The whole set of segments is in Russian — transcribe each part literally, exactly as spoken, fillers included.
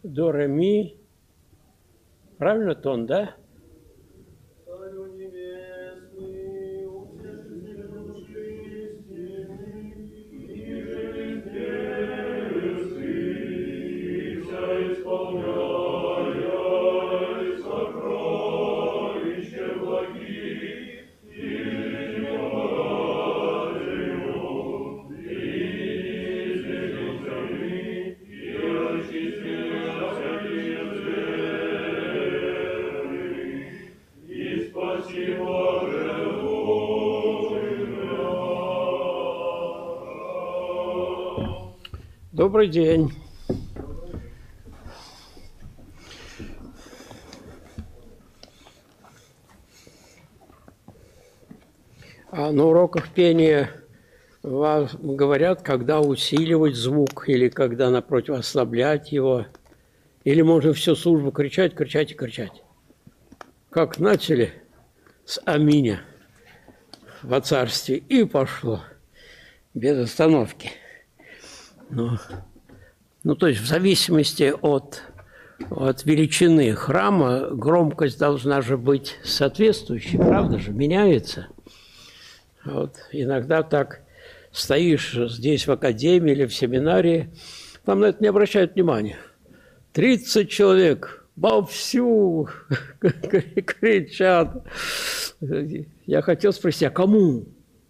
до, ре, ми. Правильно тон, да? Добрый день. А на уроках пения вас говорят, когда усиливать звук, или когда, напротив, ослаблять его, или можно всю службу кричать, кричать и кричать. Как начали с аминя во царстве, и пошло без остановки. Ну, ну, то есть в зависимости от, от величины храма громкость должна же быть соответствующей, правда же, меняется. Вот, иногда так стоишь здесь в академии или в семинарии, там на это не обращают внимания. тридцать человек вовсю кричат. Я хотел спросить, а кому?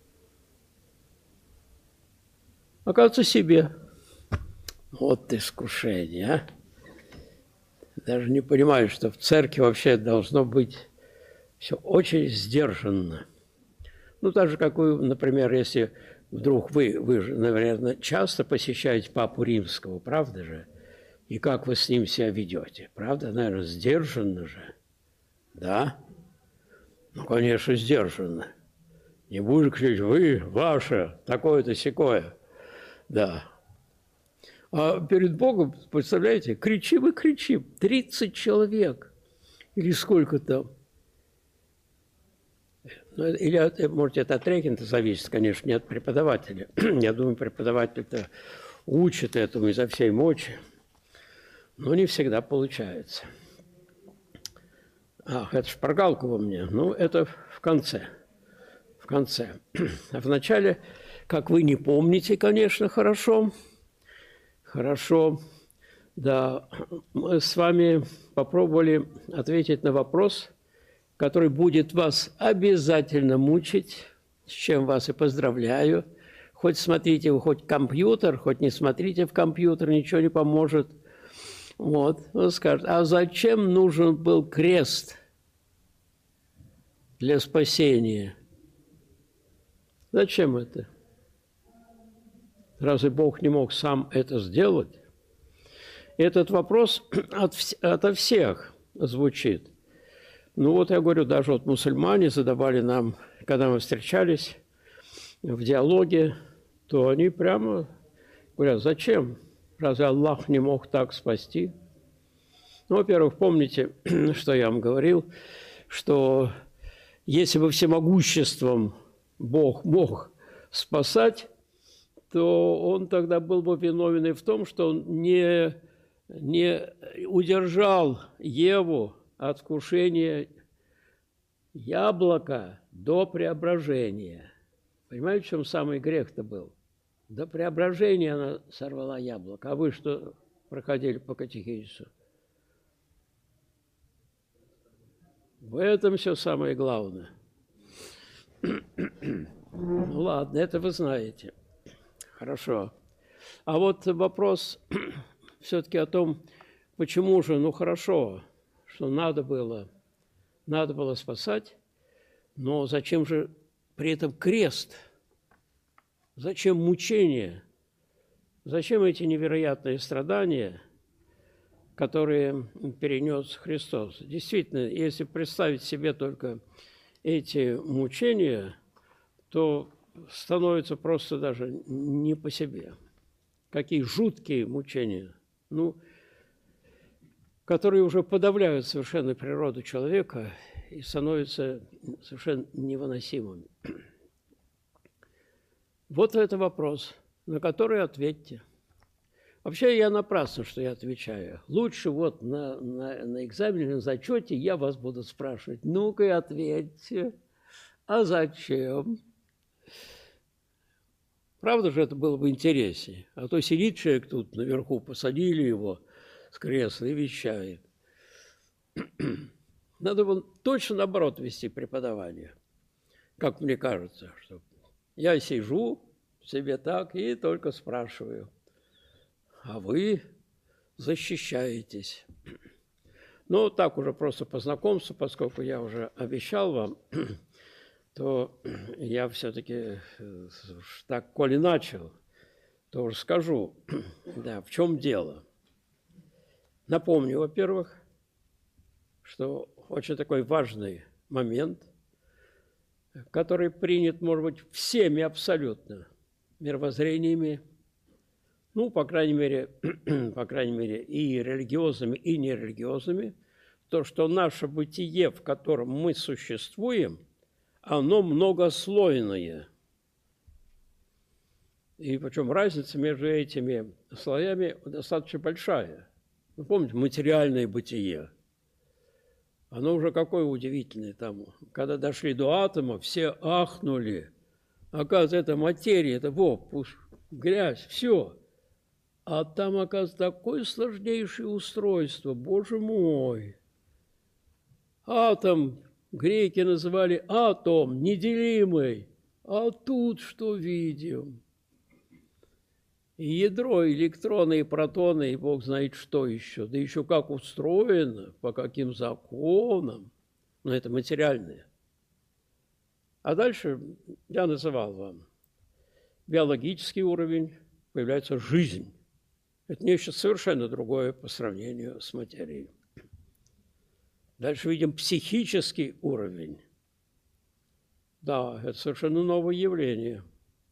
Оказывается, себе. Вот искушение, а? Даже не понимаю, что в церкви вообще должно быть все очень сдержанно. Ну, так же, как вы, например, если вдруг вы, вы же, наверное, часто посещаете Папу Римского, правда же? И как вы с ним себя ведете? Правда, наверное, сдержанно же? Да? Ну, конечно, сдержанно. Не будешь кричать, вы, ваше, такое-то, сякое. Да. А перед Богом, представляете, кричим и кричим. тридцать человек. Или сколько там. Или, может, это от регента зависит, конечно, не от преподавателя. Я думаю, преподаватель-то учит этому изо всей мочи. Но не всегда получается. Ах, это шпаргалка во мне. Ну, это в конце. В конце. А в начале, как вы не помните, конечно, хорошо. Хорошо. Да, мы с вами попробовали ответить на вопрос, который будет вас обязательно мучить, с чем вас и поздравляю. Хоть смотрите вы хоть компьютер, хоть не смотрите в компьютер, ничего не поможет. Вот, он скажет, а зачем нужен был крест для спасения? Зачем это? Разве Бог не мог сам это сделать? Этот вопрос от, ото всех звучит. Ну вот я говорю, даже вот мусульмане задавали нам, когда мы встречались в диалоге, то они прямо говорят, зачем? Разве Аллах не мог так спасти? Ну, во-первых, помните, что я вам говорил, что если бы всемогуществом Бог мог спасать, то он тогда был бы виновен и в том, что он не, не удержал Еву от вкушения яблока до преображения. Понимаете, в чем самый грех-то был? До преображения она сорвала яблоко. А вы что проходили по катехизису? В этом все самое главное. Ну ладно, это вы знаете. Хорошо. А вот вопрос все-таки о том, почему же, ну хорошо, что надо было, надо было спасать, но зачем же при этом крест? Зачем мучения? Зачем эти невероятные страдания, которые перенес Христос? Действительно, если представить себе только эти мучения, то становится просто даже не по себе. Какие жуткие мучения, ну, которые уже подавляют совершенно природу человека и становятся совершенно невыносимыми. Вот это вопрос, на который ответьте. Вообще я напрасно, что я отвечаю. Лучше вот на, на, на экзамене, на зачете я вас буду спрашивать. Ну-ка ответьте. А зачем? Правда же это было бы интереснее. А то сидит человек тут наверху, посадили его с кресла и вещает. Надо было точно наоборот вести преподавание. Как мне кажется, что я сижу себе так и только спрашиваю. А вы защищаетесь. Ну, так уже просто по знакомству, поскольку я уже обещал вам, то я все-таки так, коли начал, то уже скажу, да, в чем дело. Напомню, во-первых, что очень такой важный момент, который принят, может быть, всеми абсолютно мировоззрениями, ну, по крайней мере, по крайней мере, и религиозными, и нерелигиозными, то, что наше бытие, в котором мы существуем, оно многослойное. И причем разница между этими слоями достаточно большая. Вы помните, материальное бытие. Оно уже какое удивительное там. Когда дошли до атома, все ахнули. Оказывается, это материя, это во, грязь, все. А там, оказывается, такое сложнейшее устройство, боже мой. Атом греки называли атом, неделимый. А тут что видим? И ядро, электроны и протоны, и бог знает что еще. Да еще как устроено, по каким законам. Но это материальное. А дальше я называл вам биологический уровень, появляется жизнь. Это нечто совершенно другое по сравнению с материей. Дальше видим психический уровень. Да, это совершенно новое явление.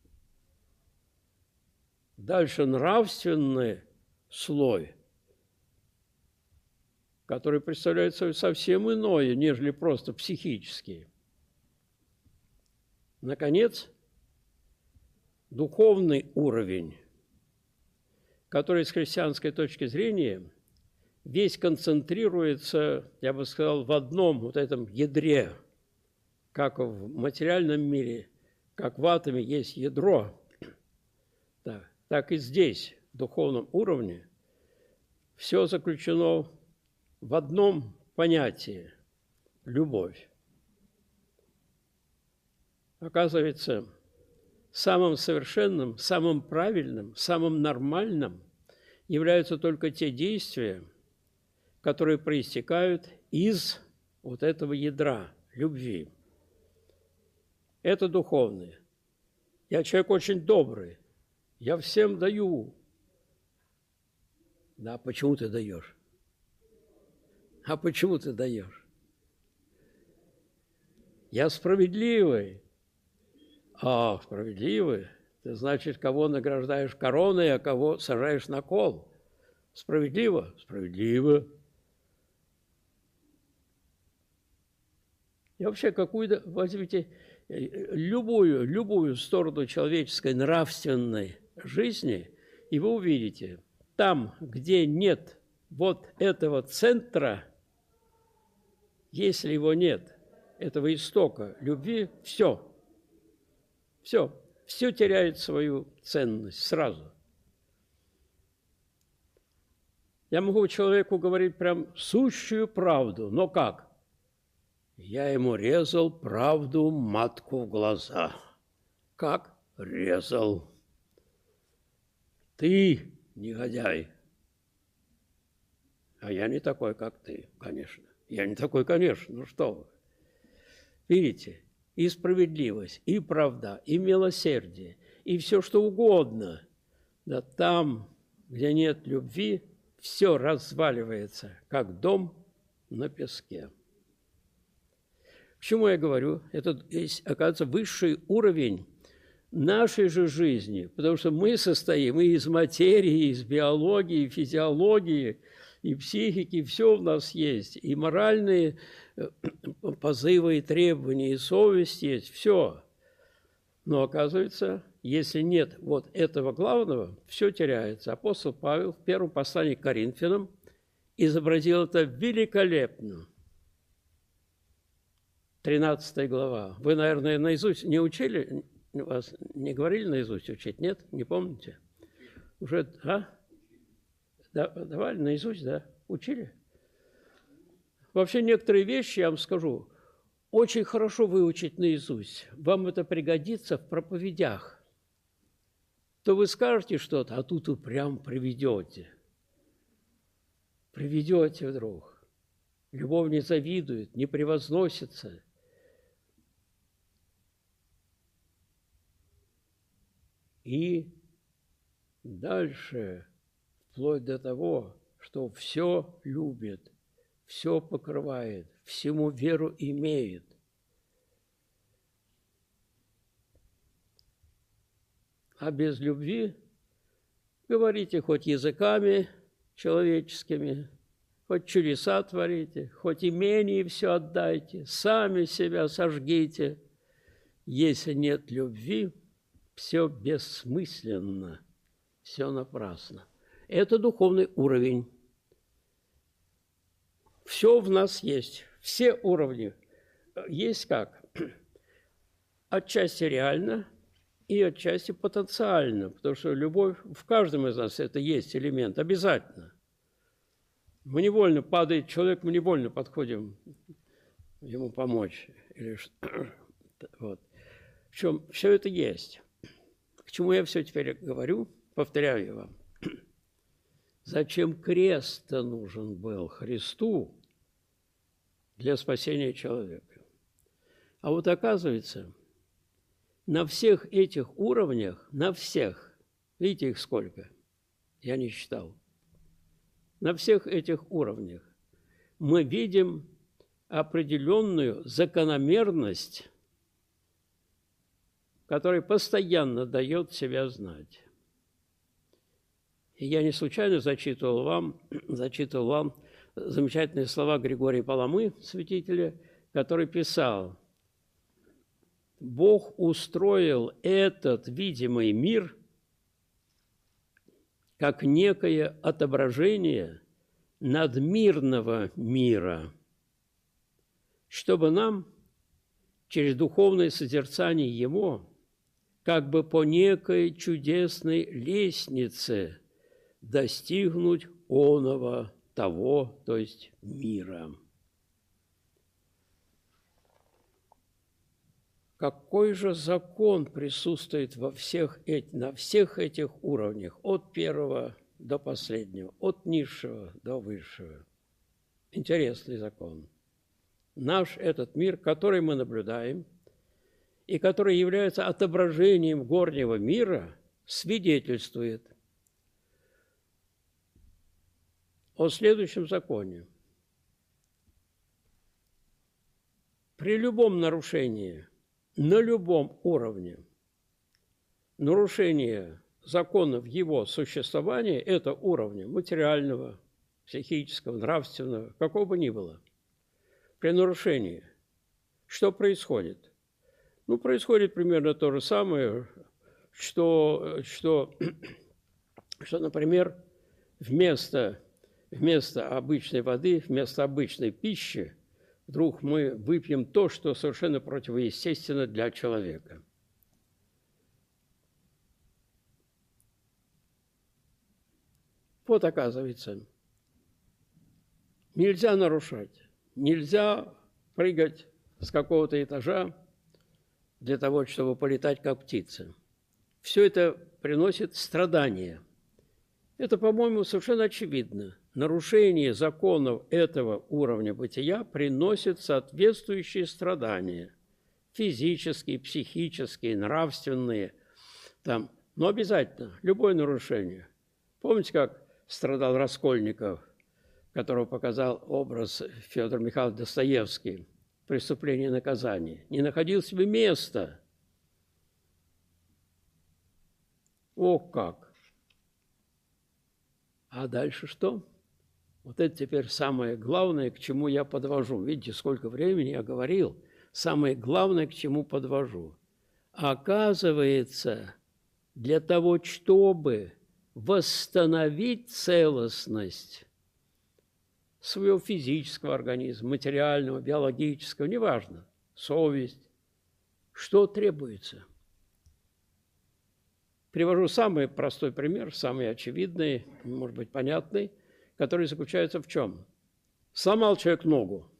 Дальше нравственный слой, который представляет собой совсем иное, нежели просто психический. Наконец, духовный уровень, который с христианской точки зрения весь концентрируется, я бы сказал, в одном вот этом ядре, как в материальном мире, как в атоме есть ядро, да, так и здесь, в духовном уровне, все заключено в одном понятии – любовь. Оказывается, самым совершенным, самым правильным, самым нормальным являются только те действия, которые проистекают из вот этого ядра любви. Это духовное. Я человек очень добрый, я всем даю. Да, почему ты даешь? А почему ты даешь? Я справедливый. А, справедливый? Ты, значит, кого награждаешь короной, а кого сажаешь на кол. Справедливо? Справедливо. И вообще какую-то, возьмите, любую, любую сторону человеческой нравственной жизни, и вы увидите, там, где нет вот этого центра, если его нет, этого истока любви, все. Все, все теряет свою ценность сразу. Я могу человеку говорить прям сущую правду, но как? Я ему резал правду матку в глаза. Как? Резал. Ты негодяй. А я не такой, как ты, конечно. Я не такой, конечно, ну что вы. Видите? И справедливость, и правда, и милосердие, и все, что угодно. Да там, где нет любви, все разваливается, как дом на песке. К чему я говорю? Это есть, оказывается, высший уровень нашей же жизни, потому что мы состоим и из материи, и из биологии, и физиологии, и психики, все у нас есть, и моральные позывы, и требования, и совесть есть, все. Но оказывается, если нет вот этого главного, все теряется. Апостол Павел в первом послании к Коринфянам изобразил это великолепно. тринадцатая глава. Вы, наверное, наизусть не учили? Вас не говорили наизусть учить? Нет? Не помните? Уже, а? Да, давали наизусть, да? Учили? Вообще некоторые вещи, я вам скажу, очень хорошо выучить наизусть. Вам это пригодится в проповедях. То вы скажете что-то, а тут вы прям приведете. Приведете вдруг. Любовь не завидует, не превозносится. И дальше, вплоть до того, что все любит, все покрывает, всему веру имеет. А без любви говорите хоть языками человеческими, хоть чудеса творите, хоть имение все отдайте, сами себя сожгите. Если нет любви, все бессмысленно, все напрасно. Это духовный уровень. Все в нас есть, все уровни. Есть как? Отчасти реально и отчасти потенциально, потому что любовь в каждом из нас это есть элемент, обязательно. Мы невольно, падает человек, мы невольно подходим ему помочь. Или что. Вот. В чем все это есть. К чему я все теперь говорю, повторяю вам. Зачем крест-то нужен был Христу для спасения человека? А вот оказывается, на всех этих уровнях, на всех, видите их сколько, я не считал, на всех этих уровнях мы видим определенную закономерность, которая постоянно дает себя знать. И я не случайно зачитывал вам, зачитывал вам замечательные слова Григория Паламы, святителя, который писал: «Бог устроил этот видимый мир как некое отображение надмирного мира, чтобы нам через духовное созерцание его как бы по некой чудесной лестнице достигнуть оного того, то есть мира». Какой же закон присутствует во всех эти, на всех этих уровнях, от первого до последнего, от низшего до высшего? Интересный закон. Наш этот мир, который мы наблюдаем, и который является отображением горнего мира, свидетельствует о следующем законе. При любом нарушении, на любом уровне, нарушение законов его существования, это уровня материального, психического, нравственного, какого бы ни было, при нарушении, что происходит? Ну, происходит примерно то же самое, что, что, что например, вместо, вместо обычной воды, вместо обычной пищи, вдруг мы выпьем то, что совершенно противоестественно для человека. Вот оказывается, нельзя нарушать, нельзя прыгать с какого-то этажа для того, чтобы полетать как птица. Все это приносит страдания. Это, по-моему, совершенно очевидно. Нарушение законов этого уровня бытия приносит соответствующие страдания. Физические, психические, нравственные. Там. Но обязательно, любое нарушение. Помните, как страдал Раскольников, которого показал образ Федор Михайлович Достоевский, «Преступление и наказание»? Не находил себе места. О, как! А дальше что? Вот это теперь самое главное, к чему я подвожу. Видите, сколько времени я говорил. Самое главное, к чему подвожу. оказывается, для того, чтобы восстановить целостность своего физического организма, материального, биологического, неважно, совесть, что требуется? Привожу самый простой пример, самый очевидный, может быть, понятный, который заключается в чем? Сломал человек ногу.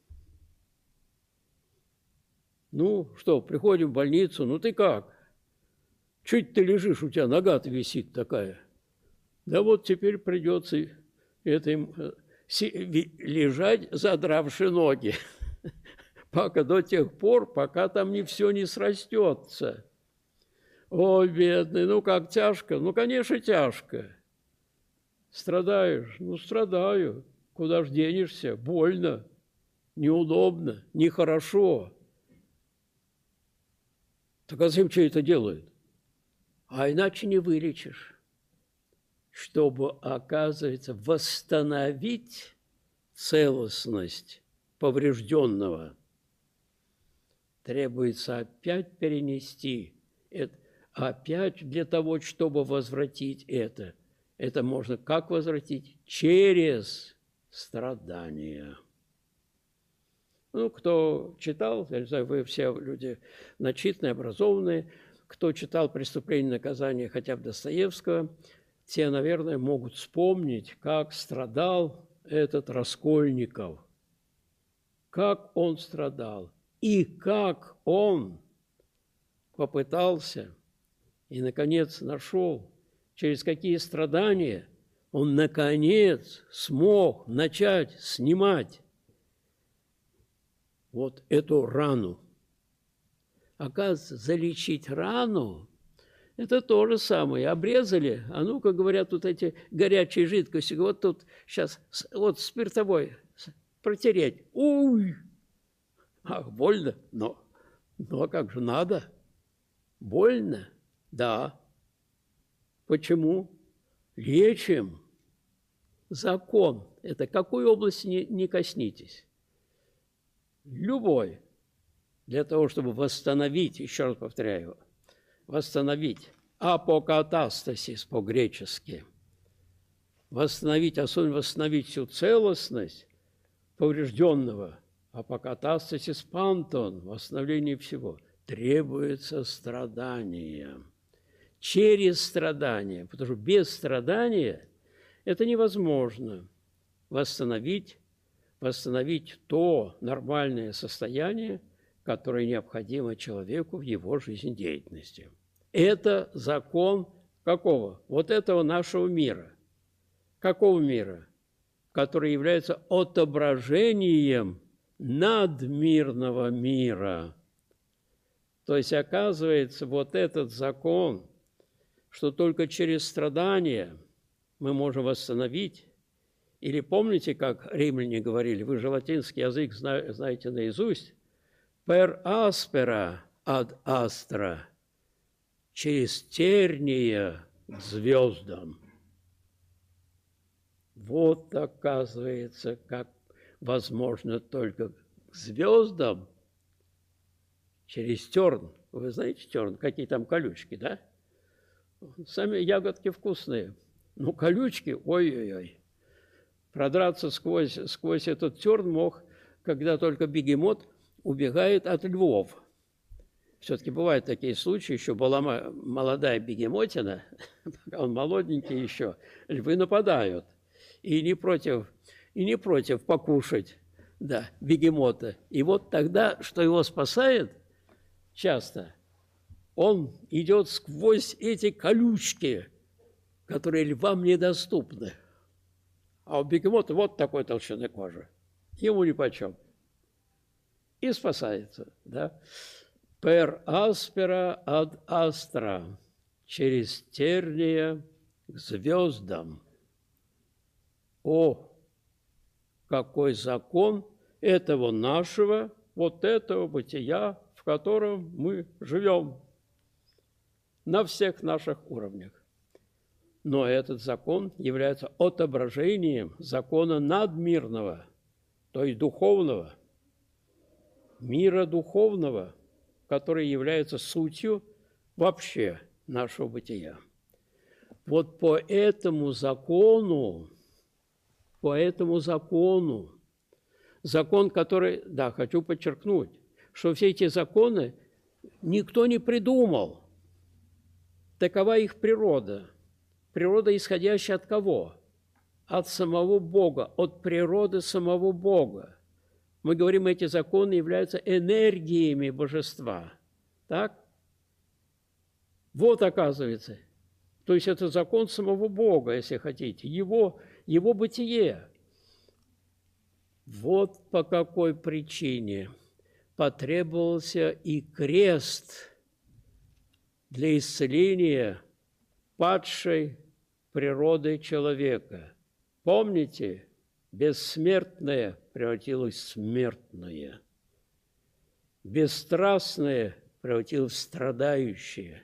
Ну, что, приходим в больницу, ну ты как? Чуть ты лежишь, у тебя нога-то висит такая. Да вот теперь придется это им лежать, задравши ноги, пока до тех пор, пока там не все не срастется. Ой, бедный, ну как тяжко? Ну, конечно, тяжко. Страдаешь? Ну, страдаю. Куда ж денешься? Больно, неудобно, нехорошо. Так а зачем что это делают? А иначе не вылечишь. Чтобы, оказывается, восстановить целостность поврежденного, требуется опять перенести это. Опять для того, чтобы возвратить это. Это можно как возвратить? Через страдания. Ну, кто читал, я не знаю, вы все люди начитанные, образованные, кто читал «Преступление и наказание» хотя бы Достоевского, те, наверное, могут вспомнить, как страдал этот Раскольников, как он страдал и как он попытался и, наконец, нашел, через какие страдания он, наконец, смог начать снимать вот эту рану. Оказывается, залечить рану – это то же самое. Обрезали, а ну-ка, говорят, вот эти горячие жидкости, вот тут сейчас, вот спиртовой протереть. Уй! Ах, больно, но, но как же надо? Больно? Да. Почему? Лечим. Закон. Это какой области не, не коснитесь. Любой. Для того, чтобы восстановить, еще раз повторяю, восстановить апокатастасис по-гречески, восстановить, особенно восстановить всю целостность поврежденного, апокатастасис пантон, восстановление всего, требуется страдание. Через страдания, потому что без страдания это невозможно восстановить, восстановить то нормальное состояние, которое необходимо человеку в его жизнедеятельности. Это закон какого? Вот этого нашего мира. Какого мира? Который является отображением надмирного мира. То есть, оказывается, вот этот закон, что только через страдания мы можем восстановить. Или помните, как римляне говорили, вы же латинский язык знаете наизусть, «per aspera ad astra», через терния к звездам. Вот, оказывается, как возможно только к звездам через терн. Вы знаете терн? Какие там колючки, да? Сами ягодки вкусные. Ну, колючки, ой-ой-ой. Продраться сквозь, сквозь этот терн мог, когда только бегемот убегает от львов. Все-таки бывают такие случаи, еще была молодая бегемотина, пока он молоденький еще, львы нападают. И не против, и не против покушать, да, бегемота. И вот тогда, что его спасает часто, он идет сквозь эти колючки, которые львам недоступны. А у бегемота вот такой толщины кожи. Ему нипочем. И спасается, да. Per aspera ad astra. Через терния к звездам. О, какой закон этого нашего, вот этого бытия, в котором мы живем на всех наших уровнях. Но этот закон является отображением закона надмирного, то есть духовного, мира духовного, который является сутью вообще нашего бытия. Вот по этому закону, по этому закону, закон, который, да, хочу подчеркнуть, что все эти законы никто не придумал. Такова их природа. Природа, исходящая от кого? От самого Бога, от природы самого Бога. Мы говорим, эти законы являются энергиями божества. Так? Вот, оказывается. То есть это закон самого Бога, если хотите, его, его бытие. Вот по какой причине потребовался и крест для исцеления падшей природы человека. Помните, бессмертное превратилось в смертное, бесстрастное превратилось в страдающее,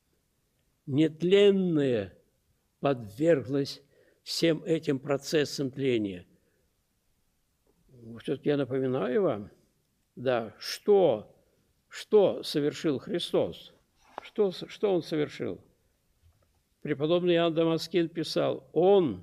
нетленное подверглось всем этим процессам тления. Все-таки я напоминаю вам, да, что, что совершил Христос, что, что Он совершил. Преподобный Иоанн Дамаскин писал, Он,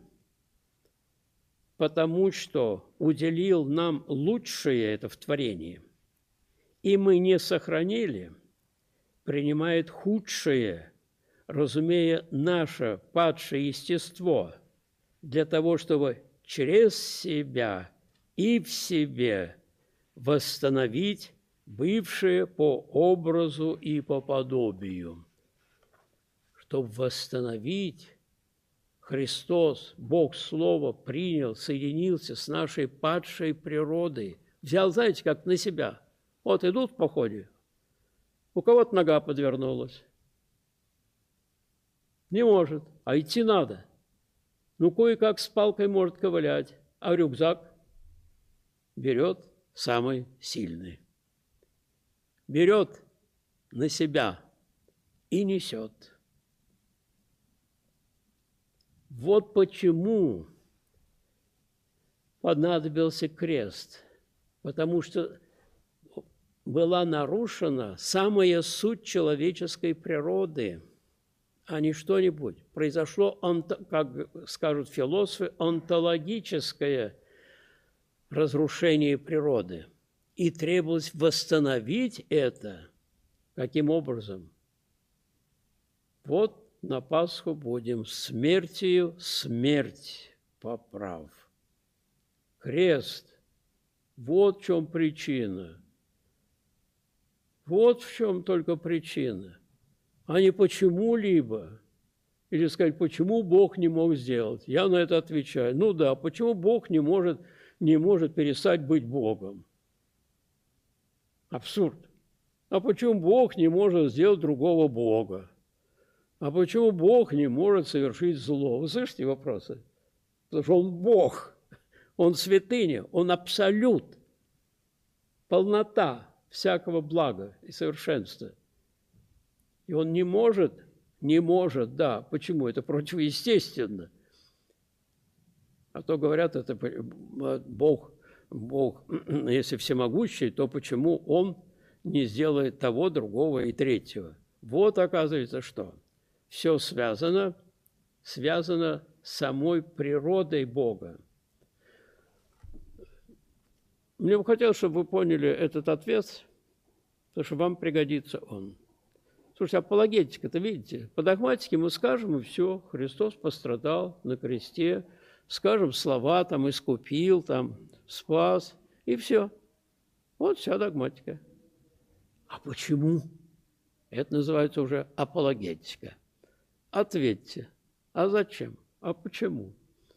потому что уделил нам лучшее это в творении, и мы не сохранили, принимает худшее, разумея наше падшее естество, для того, чтобы через себя и в себе восстановить бывшее по образу и по подобию. Чтобы восстановить, Христос, Бог Слово, принял, соединился с нашей падшей природой. Взял, знаете, как на себя. Вот идут в походе, у кого-то нога подвернулась. Не может, а идти надо. Ну, кое-как с палкой может ковылять, а рюкзак берет самый сильный. Берет на себя и несет. Вот почему понадобился крест, потому что была нарушена самая суть человеческой природы, а не что-нибудь. Произошло, как скажут философы, онтологическое разрушение природы. И требовалось восстановить это. Каким образом? Вот на Пасху будем смертью смерть поправ. Крест. Вот в чем причина. Вот в чем только причина. А не почему-либо. Или сказать, почему Бог не мог сделать. Я на это отвечаю. Ну да, почему Бог не может, не может перестать быть Богом? Абсурд. А почему Бог не может сделать другого Бога? А почему Бог не может совершить зло? Вы слышите вопросы? Потому что Он Бог, Он святыня, Он абсолют, полнота всякого блага и совершенства. И Он не может, не может, да. Почему? Это противоестественно. А то говорят, это Бог, Бог, если всемогущий, то почему Он не сделает того, другого и третьего? Вот оказывается, что все связано, связано с самой природой Бога. Мне бы хотелось, чтобы вы поняли этот ответ, потому что вам пригодится он. Слушайте, апологетика-то, видите, по догматике мы скажем, и все, Христос пострадал на кресте, скажем слова, там, искупил, там, спас, и все. Вот вся догматика. А почему? Это называется уже апологетика. Ответьте, а зачем? А почему?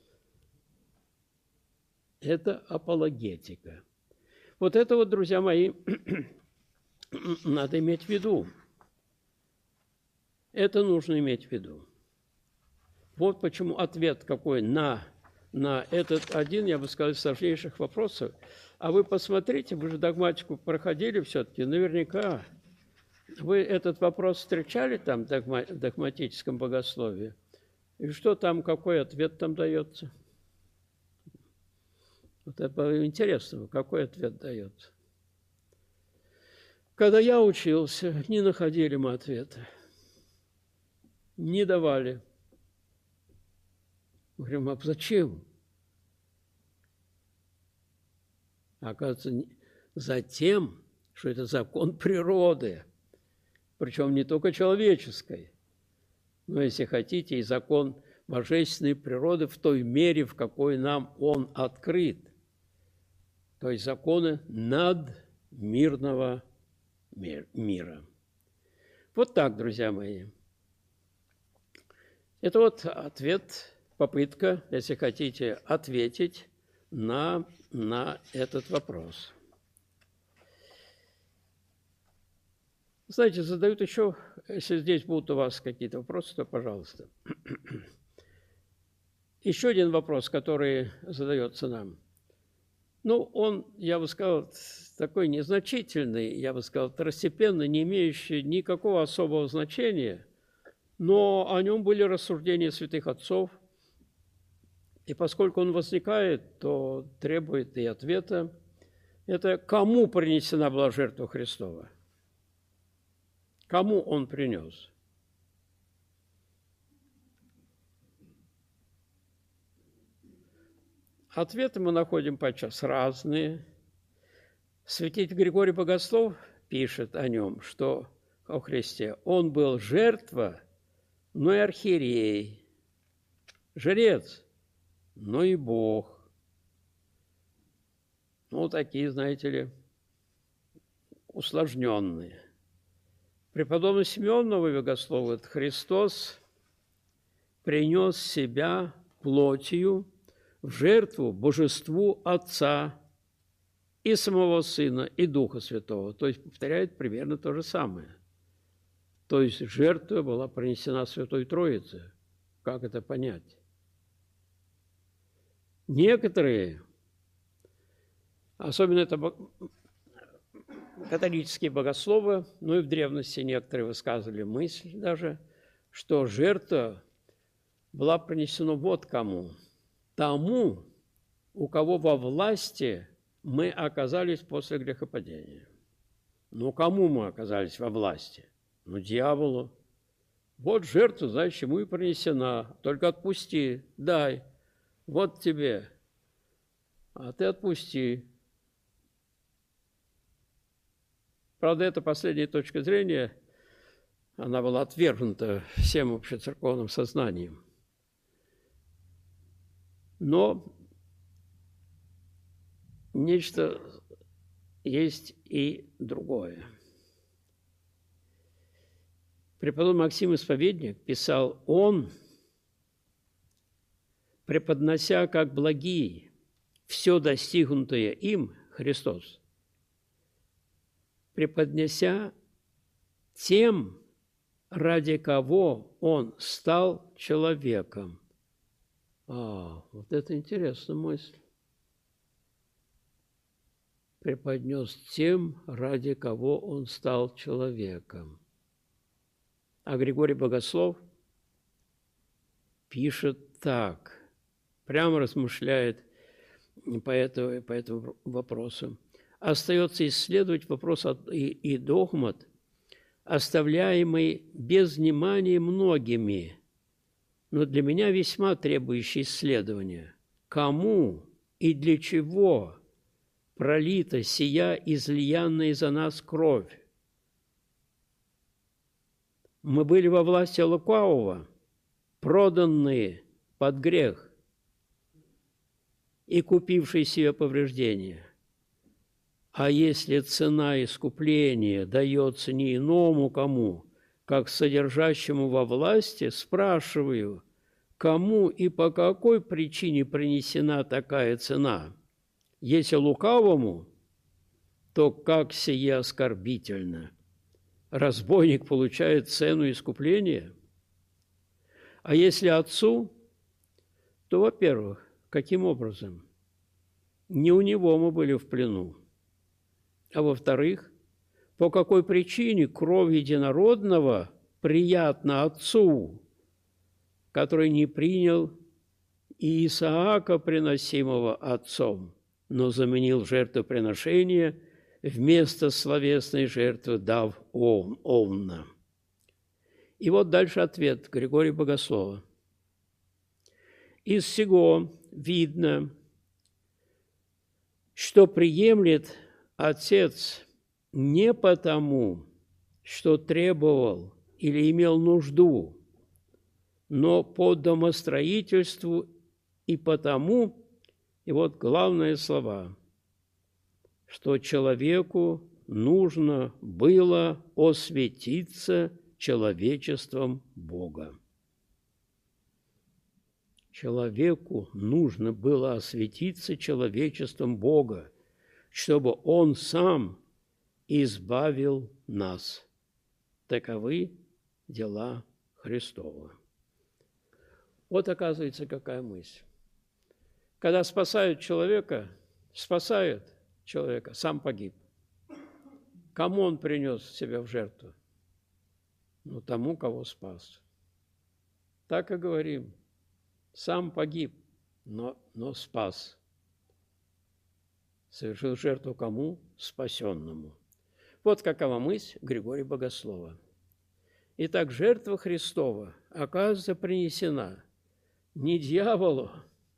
Это апологетика. Вот это вот, друзья мои, надо иметь в виду. Это нужно иметь в виду. Вот почему ответ какой на, на этот один, я бы сказал, из сложнейших вопросов. А вы посмотрите, вы же догматику проходили все-таки, наверняка. Вы этот вопрос встречали там в догматическом богословии? И что там, какой ответ там дается? Вот это интересно, какой ответ дается. Когда я учился, не находили мы ответа. не давали. Мы говорим, а зачем? Оказывается, затем, что это закон природы, причем не только человеческой, но, если хотите, и закон божественной природы в той мере, в какой нам он открыт. То есть законы надмирного мира. Вот так, друзья мои. Это вот ответ, попытка, если хотите, ответить на, на этот вопрос. Знаете, задают еще, если здесь будут у вас какие-то вопросы, то пожалуйста. Еще один вопрос, который задается нам. Ну, он, я бы сказал, такой незначительный, я бы сказал, второстепенный, не имеющий никакого особого значения, но о нем были рассуждения святых отцов, и поскольку он возникает, то требует и ответа. Это кому принесена была жертва Христова? Кому он принес? Ответы мы находим подчас разные. Святитель Григорий Богослов пишет о нем, что о Христе он был жертва, но и архиерей, жрец, но и Бог. Ну, такие, знаете ли, усложненные. Преподобный Симеон Новый Богослов говорит, Христос принес себя плотью в жертву божеству Отца и самого Сына, и Духа Святого. То есть повторяет примерно то же самое. То есть жертва была принесена Святой Троице. Как это понять? Некоторые, особенно это католические богословы, ну и в древности некоторые высказывали мысль даже, что жертва была принесена вот кому. Тому, у кого во власти мы оказались после грехопадения. Ну, кому мы оказались во власти? Ну, дьяволу. Вот жертва, знаешь, ему и принесена. Только отпусти, дай. Вот тебе. А ты отпусти. Правда, эта последняя точка зрения, она была отвергнута всем общецерковным сознанием. Но нечто есть и другое. Преподобный Максим Исповедник писал, он, преподнося как благие все достигнутое им, Христос, преподнеся тем, ради кого он стал человеком. А, вот это интересная мысль. Преподнес тем, ради кого он стал человеком. А Григорий Богослов пишет так, прямо размышляет по этому, по этому вопросу. Остается исследовать вопрос и, и догмат, оставляемый без внимания многими, но для меня весьма требующий исследования. Кому и для чего пролита сия излиянная за нас кровь? Мы были во власти лукавого, проданные под грех и купившие себе повреждения. А если цена искупления дается не иному кому, как содержащему во власти, спрашиваю, кому и по какой причине принесена такая цена? Если лукавому, то как сие оскорбительно. Разбойник получает цену искупления. А если отцу, то, во-первых, каким образом? Не у него мы были в плену. А во-вторых, по какой причине кровь единородного приятна отцу, который не принял и Исаака, приносимого отцом, но заменил жертвоприношение вместо словесной жертвы, дав овна. И вот дальше ответ Григория Богослова. «Из сего видно, что приемлет Отец не потому, что требовал или имел нужду, но по домостроительству и потому, и вот главные слова, что человеку нужно было осветиться человечеством Бога». Человеку нужно было осветиться человечеством Бога, чтобы Он сам избавил нас. Таковы дела Христова. Вот оказывается, какая мысль. Когда спасают человека, спасают человека, сам погиб. Кому он принес себя в жертву? Ну, тому, кого спас. Так и говорим. Сам погиб, но, но спас. Совершил жертву кому? Спасенному. Вот какова мысль Григория Богослова. Итак, жертва Христова, оказывается, принесена не дьяволу,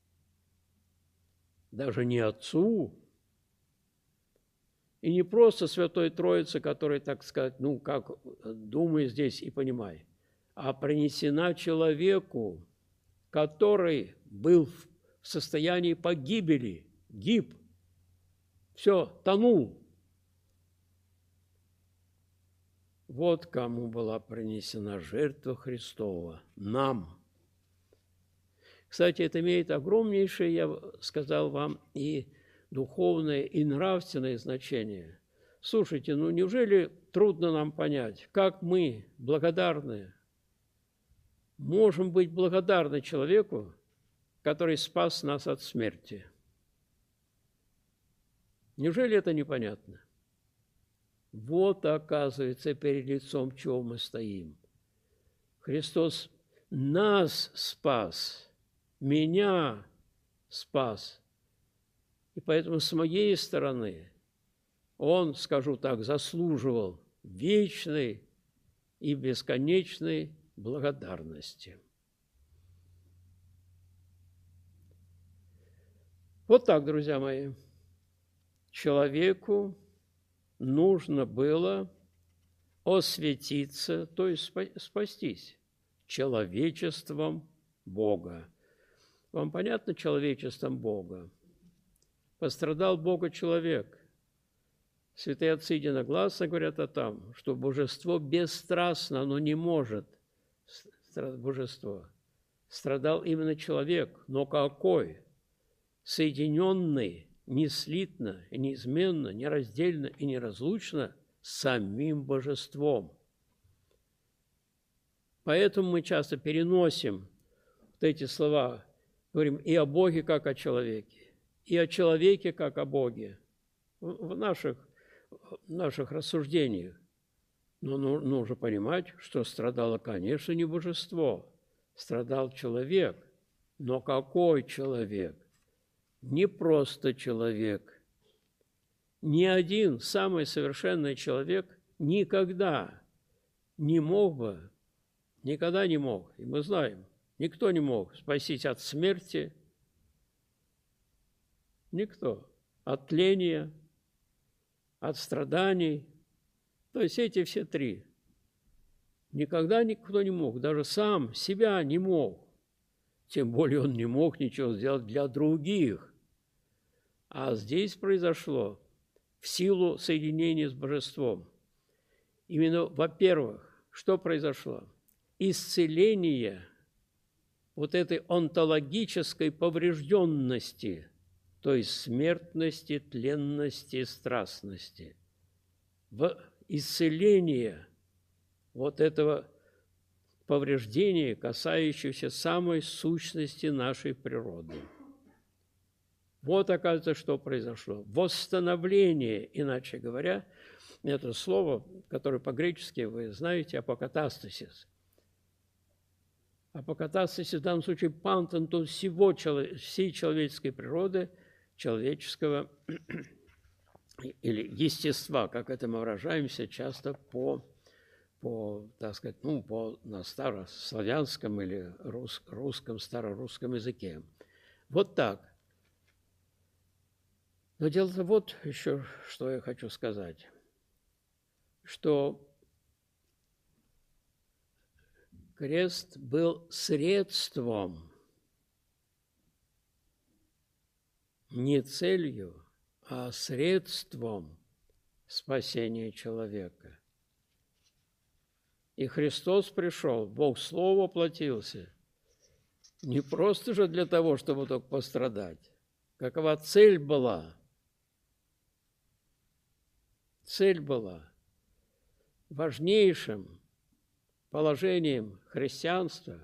даже не Отцу, и не просто Святой Троице, которая, так сказать, ну, как думай здесь и понимай, а принесена человеку, который был в состоянии погибели, гиб, все, тонул. Вот кому была принесена жертва Христова, нам. Кстати, это имеет огромнейшее, я сказал вам, и духовное, и нравственное значение. Слушайте, ну неужели трудно нам понять, как мы, благодарные, можем быть благодарны человеку, который спас нас от смерти? Неужели это непонятно? Вот, оказывается, перед лицом чего мы стоим. Христос нас спас, меня спас. И поэтому с моей стороны Он, скажу так, заслуживал вечной и бесконечной благодарности. Вот так, друзья мои, человеку нужно было осветиться, то есть спастись человечеством Бога. Вам понятно, человечеством Бога? Пострадал Бога человек. Святые отцы единогласно говорят о том, что божество бесстрастно, оно не может божество. Страдал именно человек, но какой? Соединенный неслитно, неизменно, нераздельно и неразлучно с самим божеством. Поэтому мы часто переносим вот эти слова, говорим и о Боге, как о человеке, и о человеке, как о Боге в наших, в наших рассуждениях. Но нужно понимать, что страдало, конечно, не божество, страдал человек. Но какой человек? Не просто человек. Ни один самый совершенный человек никогда не мог бы, никогда не мог, и мы знаем, никто не мог спастись от смерти, никто, от тления, от страданий. То есть эти все три. Никогда никто не мог, даже сам себя не мог. Тем более он не мог ничего сделать для других. А здесь произошло в силу соединения с божеством. Именно, во-первых, что произошло? Исцеление вот этой онтологической поврежденности, то есть смертности, тленности, страстности. В исцеление вот этого повреждения, касающегося самой сущности нашей природы. Вот, оказывается, что произошло. Восстановление, иначе говоря, это слово, которое по-гречески вы знаете, апокатастасис. Апокатастасис в данном случае пантон, то всего, всей человеческой природы, человеческого или естества, как это мы выражаемся часто по, по, так сказать, ну, по, на старославянском или рус, русском, старорусском языке. Вот так. Но дело-то вот еще, что я хочу сказать, что крест был средством, не целью, а средством спасения человека. И Христос пришел, Бог Слово воплотился, не просто же для того, чтобы только пострадать. Какова цель была? Цель была важнейшим положением христианства,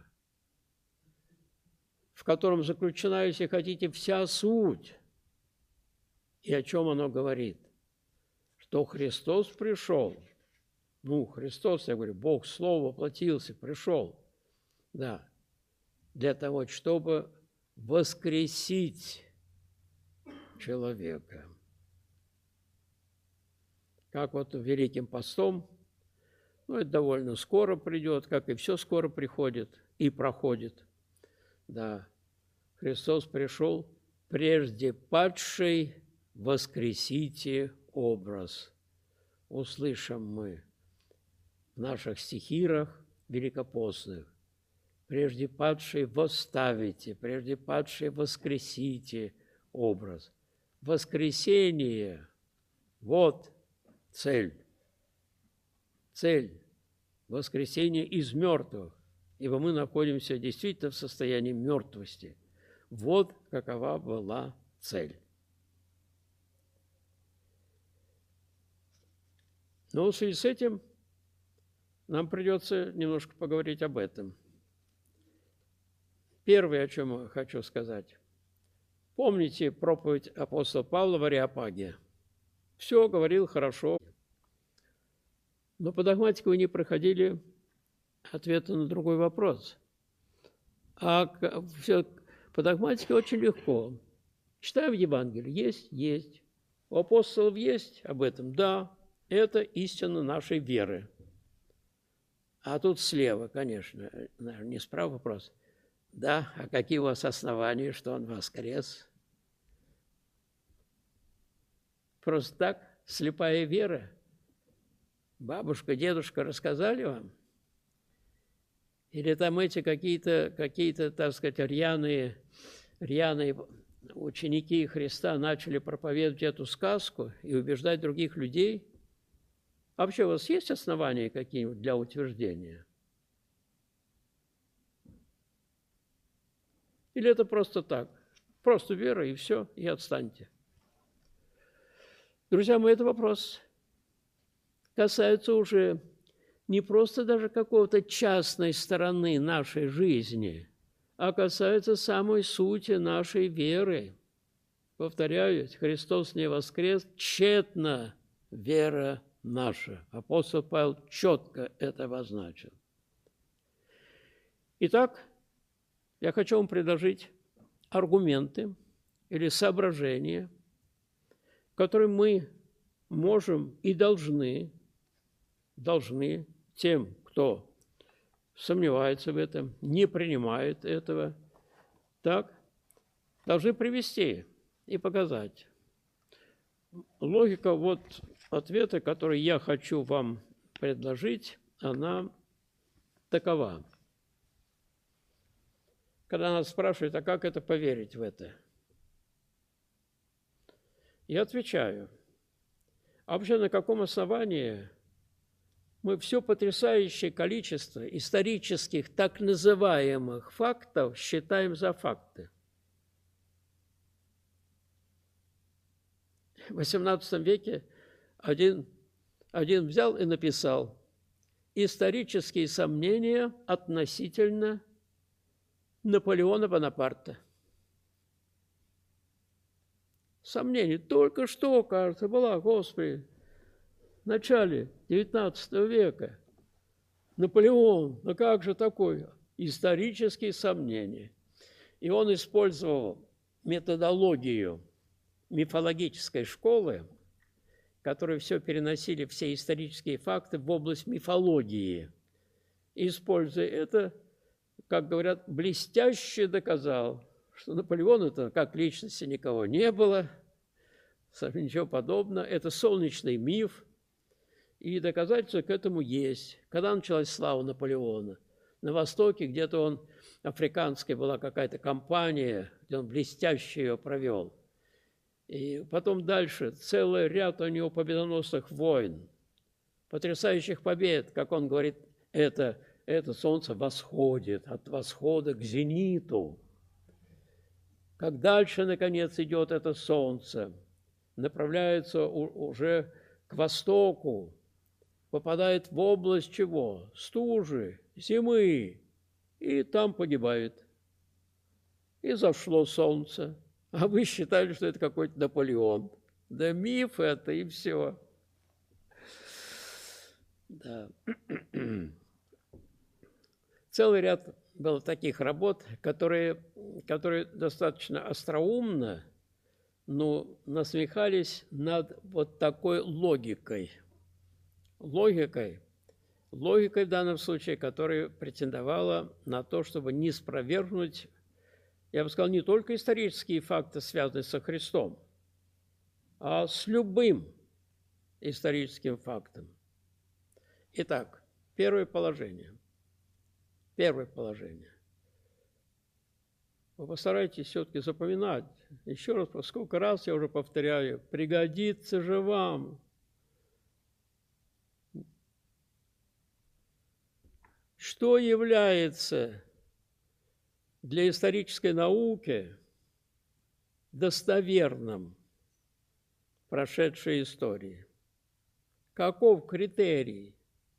в котором заключена, если хотите, вся суть. И о чем оно говорит? Что Христос пришел. Ну, Христос, я говорю, Бог Слово воплотился, пришел. Да. Для того, чтобы воскресить человека. Как вот Великим постом, ну, это довольно скоро придет, как и все скоро приходит и проходит. Да, Христос пришел, прежде падший, воскресите образ. Услышим мы в наших стихирах великопостных. Прежде падший восставите, прежде падший воскресите образ. Воскресение – вот цель. Цель – воскресение из мертвых, ибо мы находимся действительно в состоянии мертвости. Вот какова была цель. Но в связи с этим нам придется немножко поговорить об этом. Первое, о чем я хочу сказать. Помните проповедь апостола Павла в Ареопаге? Все говорил хорошо. Но по догматике вы не проходили ответа на другой вопрос. А все по догматике очень легко. Читаем Евангелие. Есть? Есть. У апостолов есть об этом? Да. Это истина нашей веры. А тут слева, конечно, наверное, не справа вопрос. Да, а какие у вас основания, что он воскрес? Просто так, слепая вера. Бабушка, дедушка рассказали вам? Или там эти какие-то, какие-то, так сказать, рьяные, рьяные ученики Христа начали проповедовать эту сказку и убеждать других людей? А вообще у вас есть основания какие-нибудь для утверждения? Или это просто так? Просто вера и все, и отстаньте. Друзья мои, это вопрос касается уже не просто даже какого-то частной стороны нашей жизни, а касается самой сути нашей веры. Повторяю, Христос не воскрес, тщетна вера наша. Апостол Павел четко это обозначил. Итак, я хочу вам предложить аргументы или соображения, которые мы можем и должны, должны тем, кто сомневается в этом, не принимает этого, так, должны привести и показать. Логика вот ответа, который я хочу вам предложить, она такова. Когда нас спрашивают, а как это поверить в это? Я отвечаю, а вообще на каком основании мы все потрясающее количество исторических так называемых фактов считаем за факты? В восемнадцатом веке один, один взял и написал «Исторические сомнения относительно Наполеона Бонапарта». Сомнений только что, кажется, была, Господи, в начале девятнадцатого века. Наполеон, ну как же такое? Исторические сомнения. И он использовал методологию мифологической школы, которые все переносили, все исторические факты в область мифологии. Используя это, как говорят, блестяще доказал, что Наполеона-то как личности никого не было, ничего подобного. Это солнечный миф, и доказательства к этому есть. Когда началась слава Наполеона? На Востоке где-то он, африканская была какая-то компания, где он блестяще ее провел. И потом дальше целый ряд у него победоносных войн, потрясающих побед, как он говорит, это, это солнце восходит от восхода к зениту. Как дальше, наконец, идет это солнце, направляется уже к востоку, попадает в область чего? Стужи, зимы, и там погибает. И зашло солнце. А вы считали, что это какой-то Наполеон. Да миф это, и все. Да. Целый ряд было таких работ, которые, которые достаточно остроумно, но насмехались над вот такой логикой. Логикой, логикой в данном случае, которая претендовала на то, чтобы не спровергнуть, я бы сказал, не только исторические факты, связанные со Христом, а с любым историческим фактом. Итак, первое положение. Первое положение. Вы постарайтесь все-таки запоминать. Еще раз, сколько раз я уже повторяю, пригодится же вам. Что является для исторической науки достоверным в прошедшей истории? Каков критерий?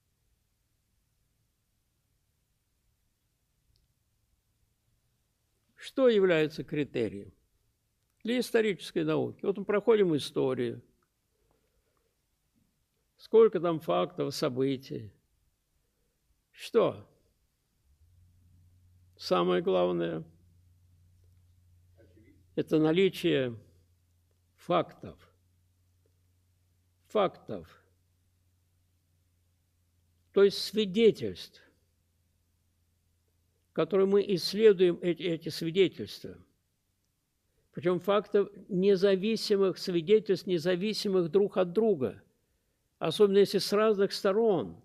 Что является критерием для исторической науки? Вот мы проходим историю. Сколько там фактов, событий. Что? Самое главное – это наличие фактов. Фактов. То есть свидетельств, которые мы исследуем, эти, эти свидетельства. Причем фактов независимых, свидетельств, независимых друг от друга. Особенно если с разных сторон.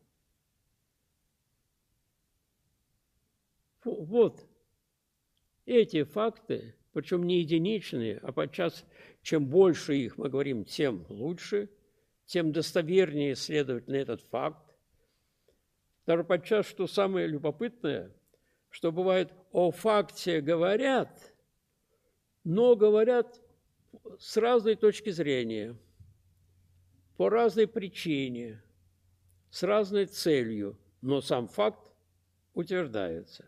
Вот эти факты, причем не единичные, а подчас, чем больше их, мы говорим, тем лучше, тем достовернее, следовательно, этот факт. Даже подчас, что самое любопытное, что бывает, о факте говорят, но говорят с разной точки зрения, по разной причине, с разной целью, но сам факт утверждается.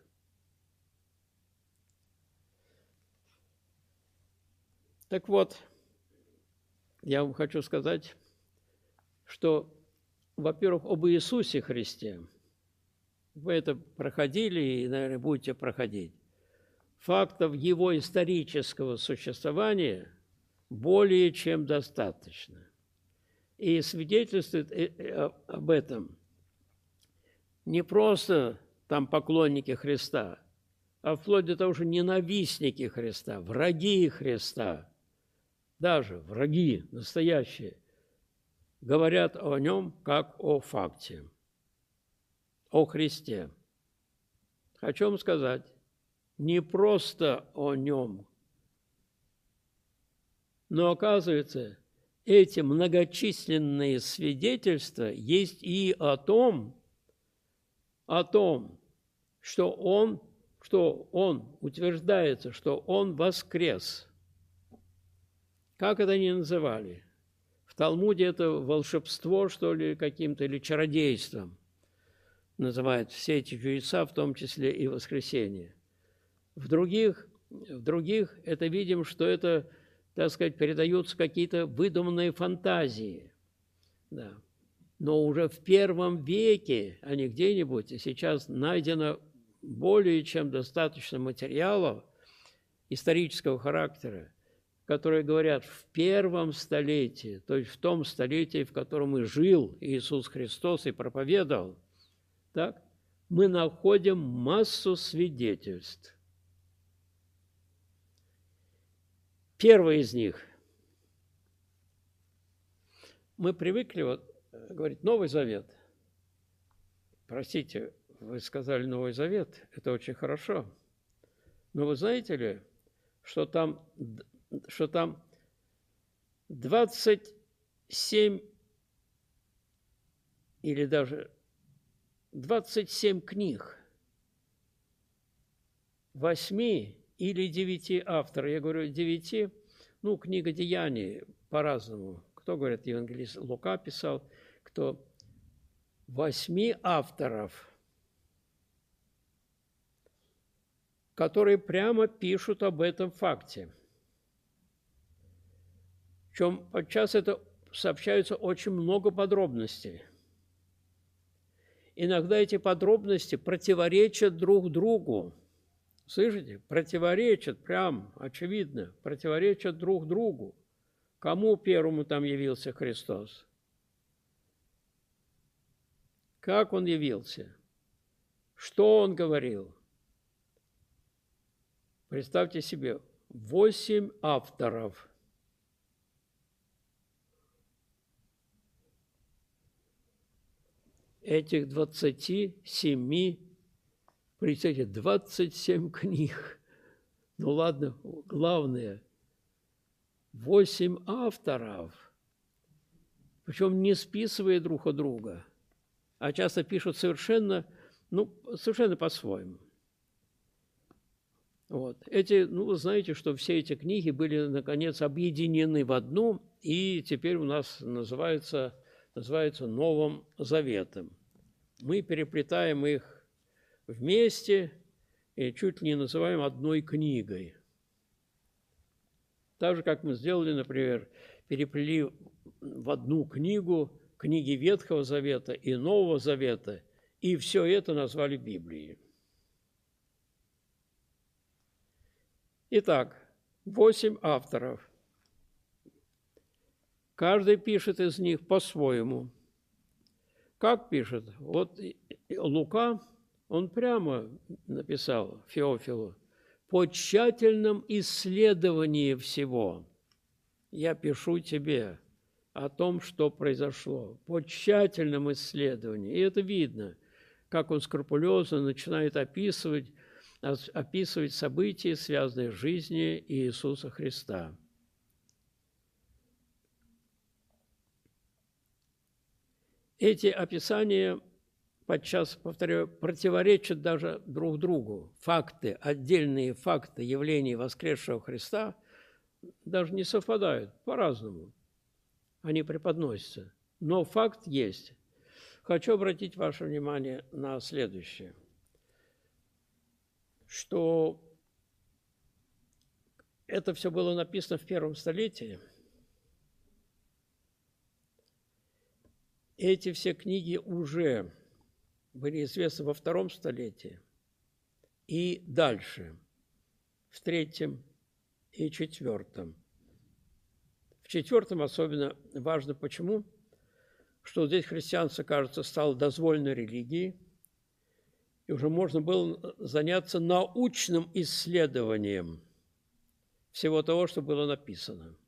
Так вот, я вам хочу сказать, что, во-первых, об Иисусе Христе, вы это проходили и, наверное, будете проходить, фактов Его исторического существования более чем достаточно. И свидетельствует об этом не просто там поклонники Христа, а вплоть до того, что ненавистники Христа, враги Христа, даже враги настоящие, говорят о нем как о факте, о Христе. Хочу вам сказать, не просто о нем, но, оказывается, эти многочисленные свидетельства есть и о том, о том, что он, что он утверждается, что он воскрес. Как это они называли? В Талмуде это волшебство, что ли, каким-то, или чародейством называют все эти чудеса, в том числе и воскресение. В других, в других это видим, что это, так сказать, передаются какие-то выдуманные фантазии. Да. Но уже в первом веке, а не где-нибудь, и сейчас найдено более чем достаточно материалов исторического характера, которые говорят в первом столетии, то есть в том столетии, в котором и жил Иисус Христос и проповедовал, так, мы находим массу свидетельств. Первый из них. Мы привыкли вот, говорить Новый Завет. Простите, вы сказали Новый Завет, это очень хорошо. Но вы знаете ли, что там, что там двадцать семь или даже двадцать семь книг, восьми или девяти авторов. Я говорю девяти, ну, книга Деяний по-разному. Кто говорит, евангелист Лука писал, кто восьми авторов, которые прямо пишут об этом факте. Причем подчас это сообщаются очень много подробностей. Иногда эти подробности противоречат друг другу. Слышите? Противоречат, прям, очевидно, противоречат друг другу. Кому первому там явился Христос? Как Он явился? Что Он говорил? Представьте себе, восемь авторов. Этих двадцати семи, представьте, двадцать семь книг. Ну ладно, главное, восемь авторов, причем не списывая друг от друга, а часто пишут совершенно, ну, совершенно по-своему. Вот. Эти, ну, вы знаете, что все эти книги были, наконец, объединены в одну, и теперь у нас называется, называется Новым Заветом. Мы переплетаем их вместе и чуть ли не называем одной книгой. Так же, как мы сделали, например, переплели в одну книгу книги Ветхого Завета и Нового Завета, и все это назвали Библией. Итак, восемь авторов. Каждый пишет из них по-своему. Как пишет? Вот Лука, он прямо написал Феофилу: «По тщательном исследовании всего я пишу тебе о том, что произошло». По тщательном исследовании. И это видно, как он скрупулезно начинает описывать, описывать события, связанные с жизнью Иисуса Христа. Эти описания, подчас, повторяю, противоречат даже друг другу. Факты, отдельные факты явления воскресшего Христа даже не совпадают, по-разному они преподносятся. Но факт есть. Хочу обратить ваше внимание на следующее, что это все было написано в первом столетии. Эти все книги уже были известны во втором столетии и дальше, в третьем и четвертом. В четвертом особенно важно почему? Что здесь христианство, кажется, стало дозволенной религией, и уже можно было заняться научным исследованием всего того, что было написано.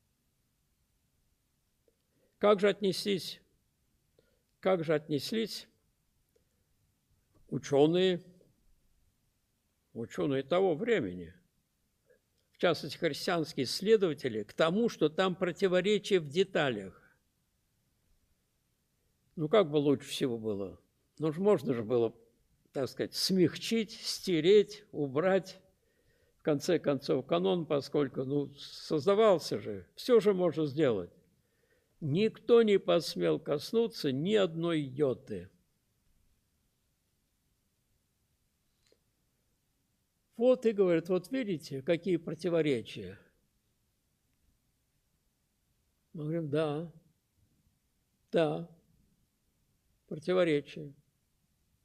Как же отнеслись, как же отнеслись ученые, ученые того времени, в частности, христианские исследователи, к тому, что там противоречия в деталях? Ну, как бы лучше всего было? Ну, можно же было, так сказать, смягчить, стереть, убрать. В конце концов, канон, поскольку, ну, создавался же, все же можно сделать. Никто не посмел коснуться ни одной йоты. Вот и говорят, вот видите, какие противоречия. Мы говорим, да, да, противоречия.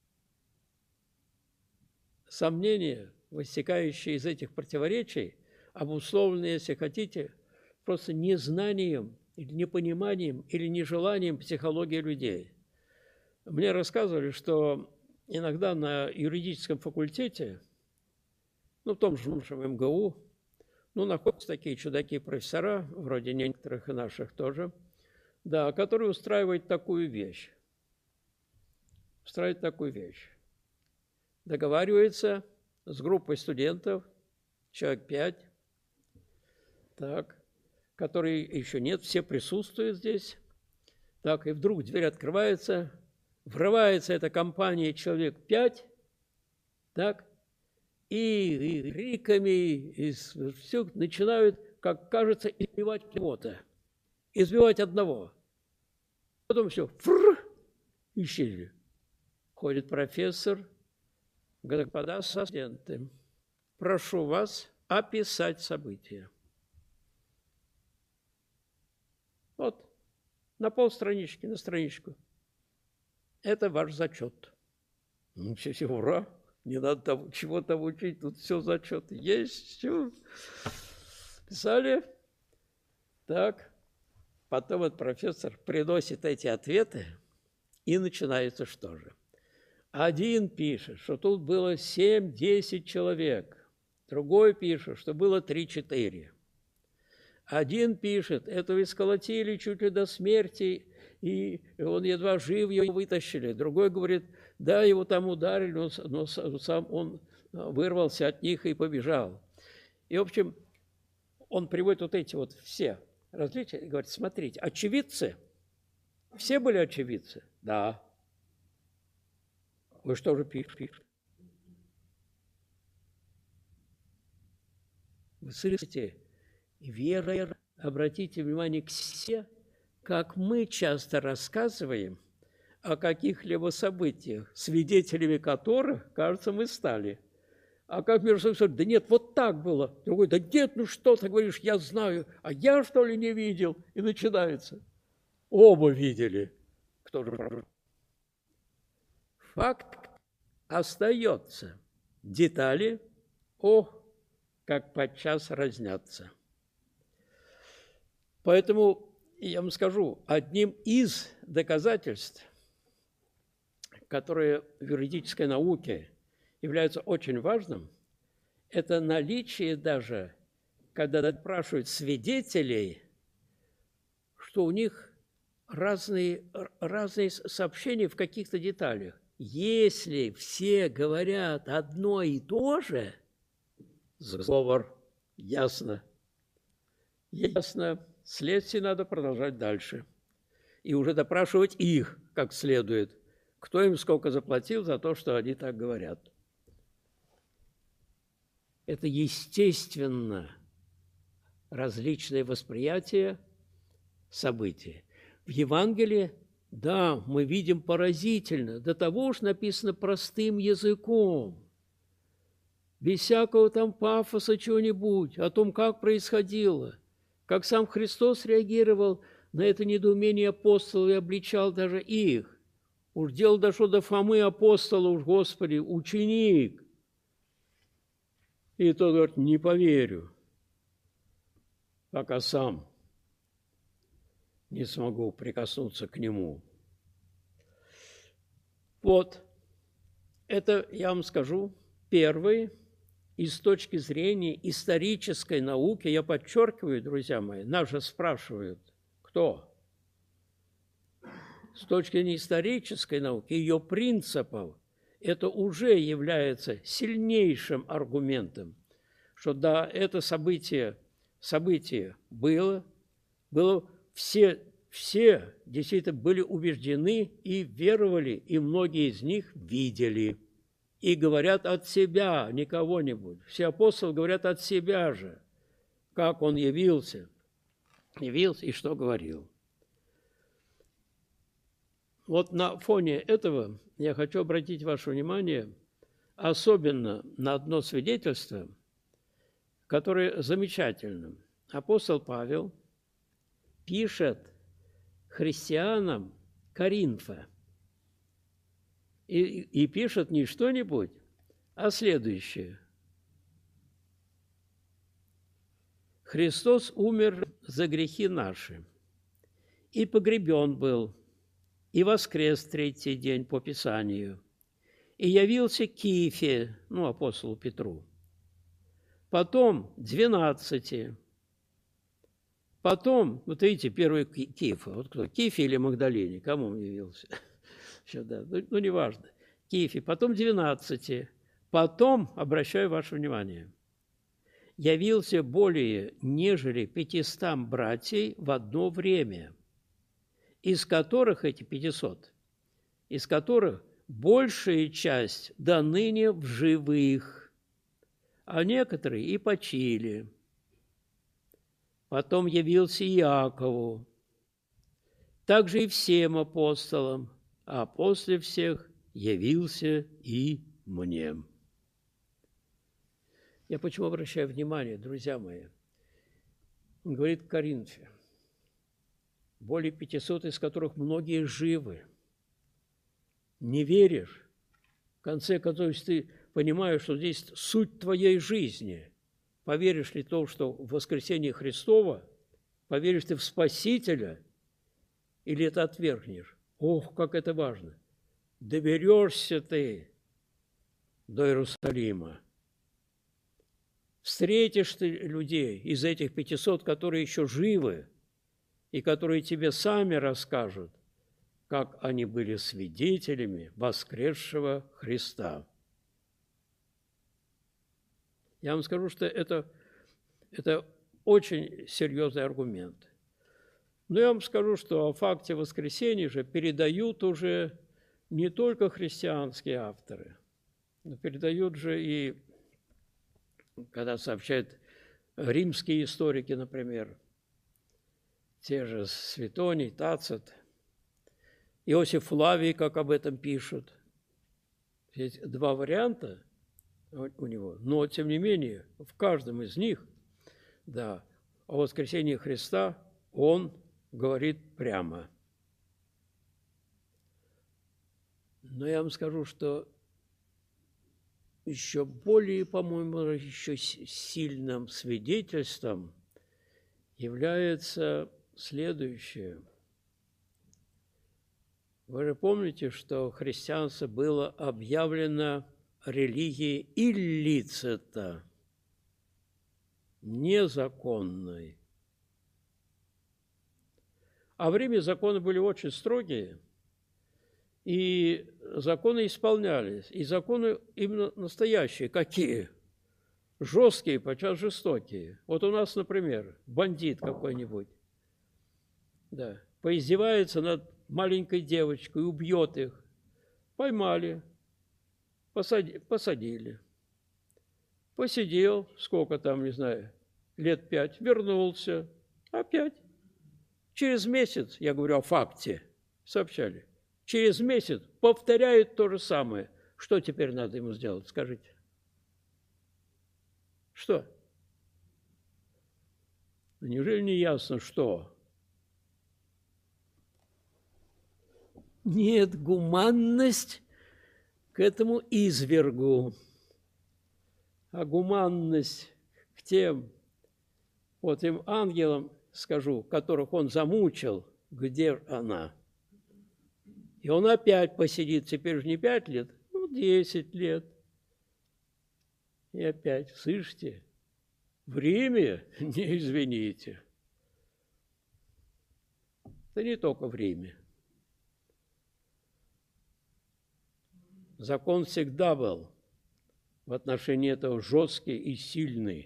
Сомнения, вытекающие из этих противоречий, обусловлено, если хотите, просто незнанием или непониманием или нежеланием психологии людей. Мне рассказывали, что иногда на юридическом факультете, ну, в том же нашем эм гэ у, ну, находятся такие чудаки-профессора, вроде некоторых и наших тоже, да, которые устраивают такую вещь. Устраивают такую вещь. Договариваются с группой студентов, человек пять, так, которые еще нет, все присутствуют здесь. Так, и вдруг дверь открывается, врывается эта компания человек пять, так, и, и криками, и все начинают, как кажется, избивать кого-то. Избивать одного. Потом все, фррр, исчезли. Ходит профессор, господа студенты, прошу вас описать события. Вот, на полстранички, на страничку. Это ваш зачет. Ну, все, все, ура, не надо того, чего-то учить, тут все зачеты есть, все. Писали. Так, потом вот профессор приносит эти ответы, и начинается что же? Один пишет, что тут было семь-десять человек, другой пишет, что было три-четыре. Один пишет, этого исколотили чуть ли до смерти, и он едва жив, его вытащили. Другой говорит, да, его там ударили, но, но сам он вырвался от них и побежал. И, в общем, он приводит вот эти вот все различия и говорит, смотрите, очевидцы, все были очевидцы? Да. Вы что же пишете? Вы слышите? Вера, обратите внимание к себе, как мы часто рассказываем о каких-либо событиях, свидетелями которых, кажется, мы стали. А как между собой, да нет, вот так было. Другой, да нет, ну что ты говоришь, я знаю, а я что ли не видел? И начинается. Оба видели. Кто же прав? Факт остается. Детали, о, как подчас разнятся. Поэтому я вам скажу, одним из доказательств, которые в юридической науке являются очень важным, это наличие даже, когда допрашивают свидетелей, что у них разные, разные сообщения в каких-то деталях. Если все говорят одно и то же, сговор, ясно, ясно, следствие надо продолжать дальше. И уже допрашивать их как следует, кто им сколько заплатил за то, что они так говорят. Это естественно различные восприятия событий. В Евангелии, да, мы видим поразительно, до того уж написано простым языком, без всякого там пафоса чего-нибудь, о том, как происходило, как сам Христос реагировал на это недоумение апостолов и обличал даже их. Уж дело дошло до Фомы апостола, уж, Господи, ученик. И тот говорит, не поверю, пока сам не смогу прикоснуться к нему. Вот, это, я вам скажу, первый, и с точки зрения исторической науки, я подчеркиваю, друзья мои, нас же спрашивают, кто? С точки зрения исторической науки, ее принципов, это уже является сильнейшим аргументом, что да, это событие, событие было, было все, все действительно были убеждены и веровали, и многие из них видели. И говорят от себя, не кого-нибудь. Все апостолы говорят от себя же, как он явился, явился и что говорил. Вот на фоне этого я хочу обратить ваше внимание особенно на одно свидетельство, которое замечательно. Апостол Павел пишет христианам Коринфа. И, и пишет не что-нибудь, а следующее. Христос умер за грехи наши, и погребен был, и воскрес третий день по Писанию, и явился Кифе, ну, апостолу Петру, потом двенадцати, потом, вот видите, первый Кифа, вот кто, Кифе или Магдалине, кому он явился? Еще, да, ну, ну, неважно, Кифе, потом двенадцати, потом, обращаю ваше внимание, явился более нежели пятистам братьей в одно время, из которых эти пятисот, из которых большая часть до ныне в живых, а некоторые и почили. Потом явился Иакову, также и всем апостолам, а после всех явился и мне. Я почему обращаю внимание, друзья мои? Он говорит Коринфе, более пятисот, из которых многие живы. Не веришь? В конце концов, ты понимаешь, что здесь суть твоей жизни. Поверишь ли в то, что в воскресение Христова? Поверишь ты в Спасителя? Или это отвергнешь? Ох, как это важно! Доберешься ты до Иерусалима. Встретишь ты людей из этих пятисот, которые еще живы, и которые тебе сами расскажут, как они были свидетелями воскресшего Христа. Я вам скажу, что это, это очень серьезный аргумент. Но я вам скажу, что о факте воскресения же передают уже не только христианские авторы, но передают же и, когда сообщают римские историки, например, те же Светоний, Тацит, Иосиф Флавий, как об этом пишут. Есть два варианта у него, но, тем не менее, в каждом из них, да, о воскресении Христа он говорит прямо. Но я вам скажу, что еще более, по-моему, еще сильным свидетельством является следующее. Вы же помните, что христианство было объявлено религией иллицита, незаконной. А в Риме законы были очень строгие, и законы исполнялись. И законы именно настоящие. Какие? Жесткие, подчас жестокие. Вот у нас, например, бандит какой-нибудь, да, поиздевается над маленькой девочкой, убьет их. Поймали, посади, посадили. Посидел, сколько там, не знаю, лет пять, вернулся, опять. Через месяц, я говорю о факте, сообщали, через месяц повторяют то же самое. Что теперь надо ему сделать, скажите? Что? Неужели не ясно, что? Нет, гуманность к этому извергу, а гуманность к тем, вот тем ангелам, скажу, которых он замучил, где она? И он опять посидит, теперь уже не пять лет, ну, десять лет. И опять, слышите, в Риме, не извините. Это не только в Риме. Закон всегда был в отношении этого жесткий и сильный.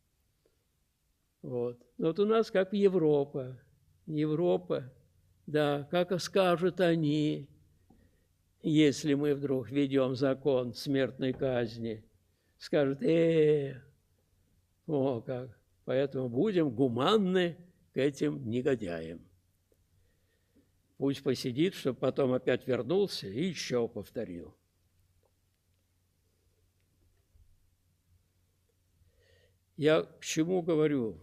Вот. Но вот у нас как Европа. Европа, да, как скажут они, если мы вдруг введем закон смертной казни. Скажут, э, о как, поэтому будем гуманны к этим негодяям. Пусть посидит, чтобы потом опять вернулся и еще повторил. Я к чему говорю?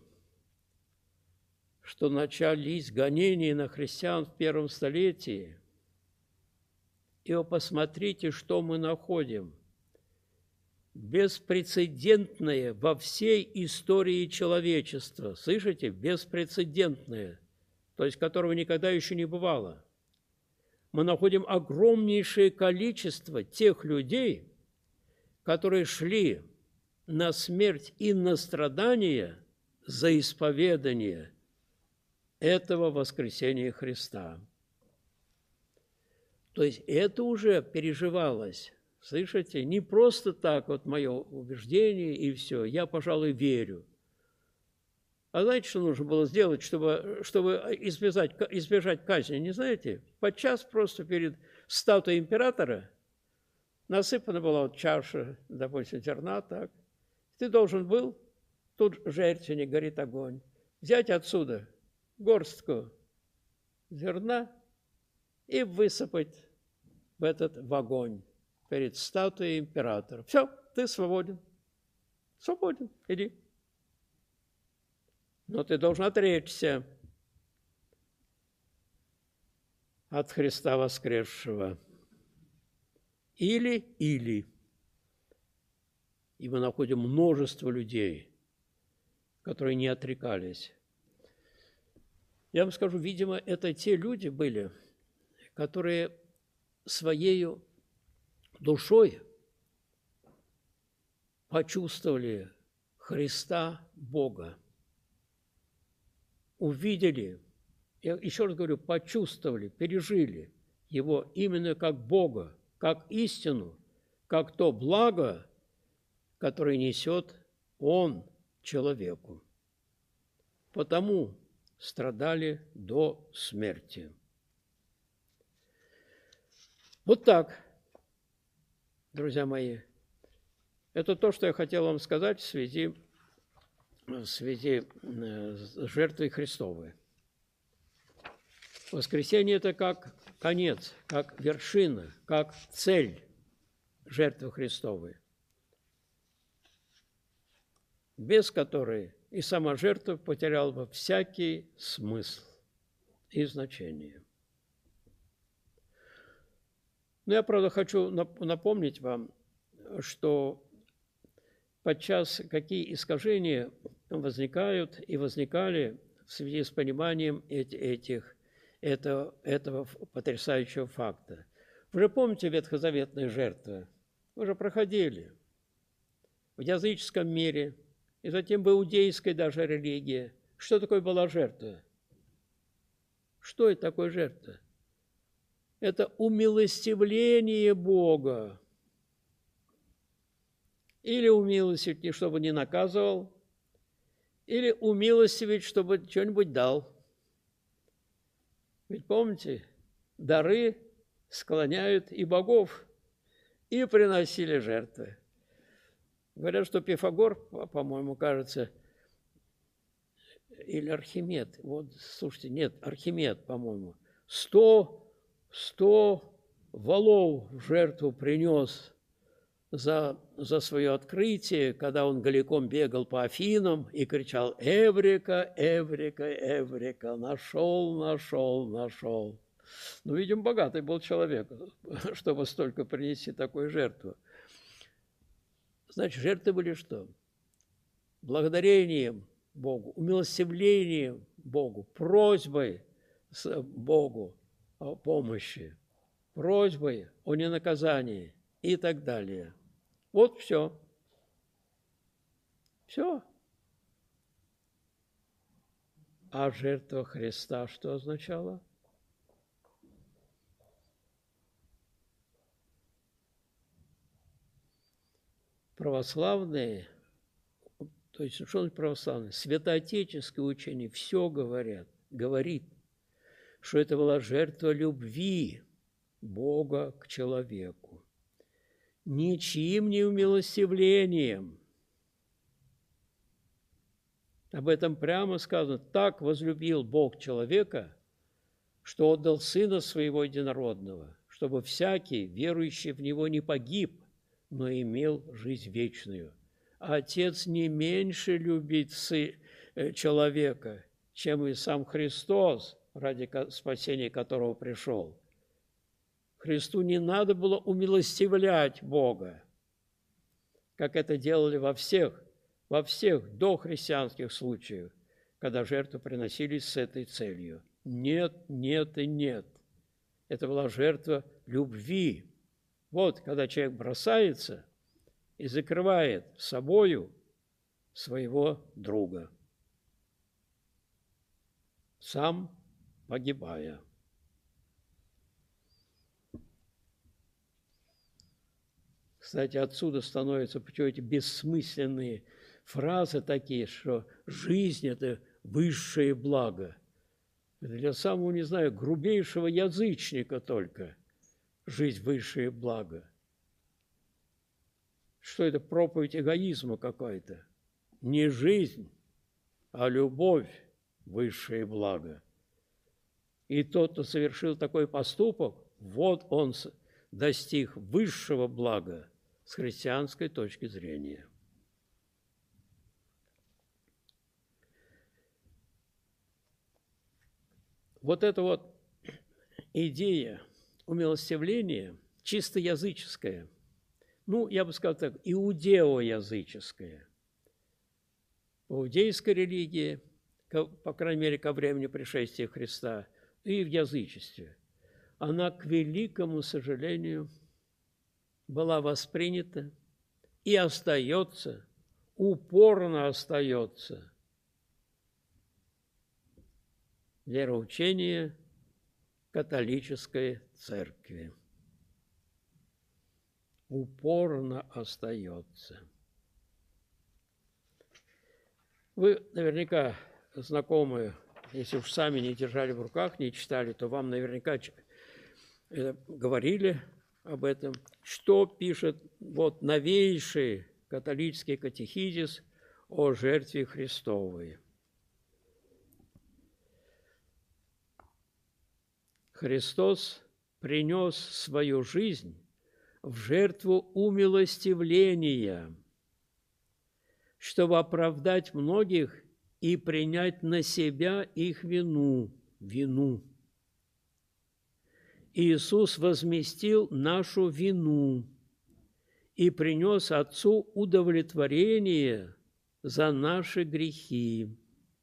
Что начались гонения на христиан в первом столетии. И вы посмотрите, что мы находим. беспрецедентное во всей истории человечества. Слышите? Беспрецедентное, то есть которого никогда еще не бывало. Мы находим огромнейшее количество тех людей, которые шли на смерть и на страдания за исповедание этого воскресения Христа. То есть это уже переживалось. Слышите? Не просто так вот мое убеждение и все. Я, пожалуй, верю. А знаете, что нужно было сделать, чтобы, чтобы избежать, избежать казни? Не знаете? Подчас просто перед статуей императора насыпана была вот чаша, допустим, зерна, так. Ты должен был, тут жертвенник, горит огонь, взять отсюда горстку зерна и высыпать в этот в огонь перед статуей императора. Все, ты свободен. Свободен, иди. Но ты должен отречься от Христа воскресшего. Или, или. И мы находим множество людей, которые не отрекались. Я вам скажу, видимо, это те люди были, которые своею душой почувствовали Христа Бога. Увидели, я еще раз говорю, почувствовали, пережили Его именно как Бога, как истину, как то благо, которое несет Он человеку. Потому страдали до смерти. Вот так, друзья мои. Это то, что я хотел вам сказать в связи, в связи с жертвой Христовой. Воскресение – это как конец, как вершина, как цель жертвы Христовой, без которой и сама жертва потеряла бы всякий смысл и значение. Но я, правда, хочу напомнить вам, что подчас какие искажения возникают и возникали в связи с пониманием этих, этого, этого потрясающего факта. Вы же помните ветхозаветные жертвы? Вы же проходили в языческом мире, и затем в иудейской даже религии. Что такое была жертва? Что это такое жертва? Это умилостивление Бога. Или умилостивить, чтобы не наказывал, или умилостивить, чтобы что-нибудь дал. Ведь помните, дары склоняют и богов, и приносили жертвы. Говорят, что Пифагор, по-моему, кажется, или Архимед, вот, слушайте, нет, Архимед, по-моему, сто, сто волов в жертву принес за, за свое открытие, когда он голиком бегал по Афинам и кричал «Эврика, Эврика, Эврика, нашел, нашел, нашел». Ну, видимо, богатый был человек, чтобы столько принести такую жертву. Значит, жертвы были что? Благодарением Богу, умилостивлением Богу, просьбой Богу о помощи, просьбой о ненаказании и так далее. Вот все. Все. А жертва Христа что означала? Православные, то есть что он православный, святоотеческое учение все говорят, говорит, что это была жертва любви Бога к человеку, ничьим не умилостивлением. Об этом прямо сказано: так возлюбил Бог человека, что отдал Сына Своего Единородного, чтобы всякий, верующий в Него, не погиб, но имел жизнь вечную. А Отец не меньше любит человека, чем и сам Христос, ради спасения которого пришел. Христу не надо было умилостивлять Бога. как это делали во всех, во всех дохристианских случаях, когда жертвы приносились с этой целью. Нет, нет и нет. Это была жертва любви. Вот, когда человек бросается и закрывает собою своего друга, сам погибая. Кстати, отсюда становятся почему эти бессмысленные фразы такие, что жизнь – это высшее благо. Это для самого, не знаю, грубейшего язычника только жизнь – высшее благо. Что это, проповедь эгоизма какая-то? Не жизнь, а любовь – высшее благо. И тот, кто совершил такой поступок, вот он достиг высшего блага с христианской точки зрения. Вот эта вот идея умилостивления чисто языческая, ну, я бы сказал так, иудеоязыческая. В иудейской религии, по крайней мере, ко времени пришествия Христа, и в язычестве, она, к великому сожалению, была воспринята и остается, упорно остается вероучение католической церкви. Упорно остается. Вы наверняка знакомы, если уж сами не держали в руках, не читали, то вам наверняка говорили об этом, что пишет вот новейший католический катехизис о жертве Христовой. Христос принес свою жизнь в жертву умилостивления, чтобы оправдать многих и принять на себя их вину, вину. Иисус возместил нашу вину и принес Отцу удовлетворение за наши грехи.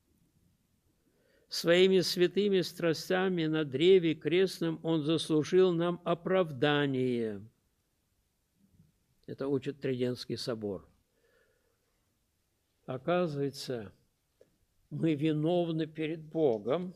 Своими святыми страстями на древе крестном Он заслужил нам оправдание. Это учит Тридентский собор. Оказывается, мы виновны перед Богом,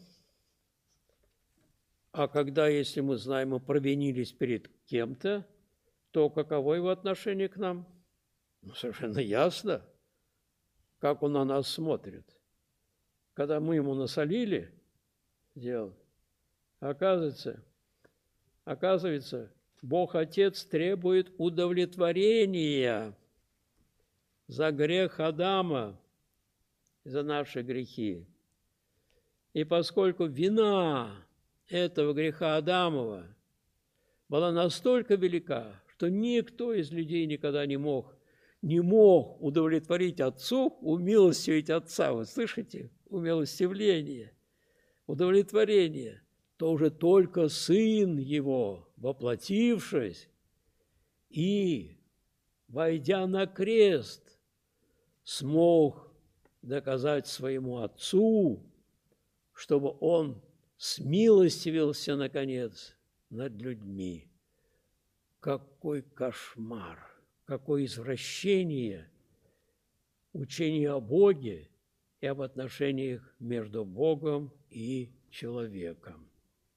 а когда, если мы знаем, мы провинились перед кем-то, то каково его отношение к нам? Ну, совершенно ясно, как он на нас смотрит. Когда мы ему насолили дело, оказывается, оказывается, Бог Отец требует удовлетворения за грех Адама, за наши грехи. И поскольку вина этого греха Адамова была настолько велика, что никто из людей никогда не мог, не мог удовлетворить Отцу, умилостивить Отца. Вы слышите? Умилостивление, удовлетворение. То уже только Сын Его, воплотившись и, войдя на крест, смог доказать своему Отцу, чтобы Он смилостивился, наконец, над людьми. Какой кошмар, какое извращение учения о Боге и об отношениях между Богом и человеком.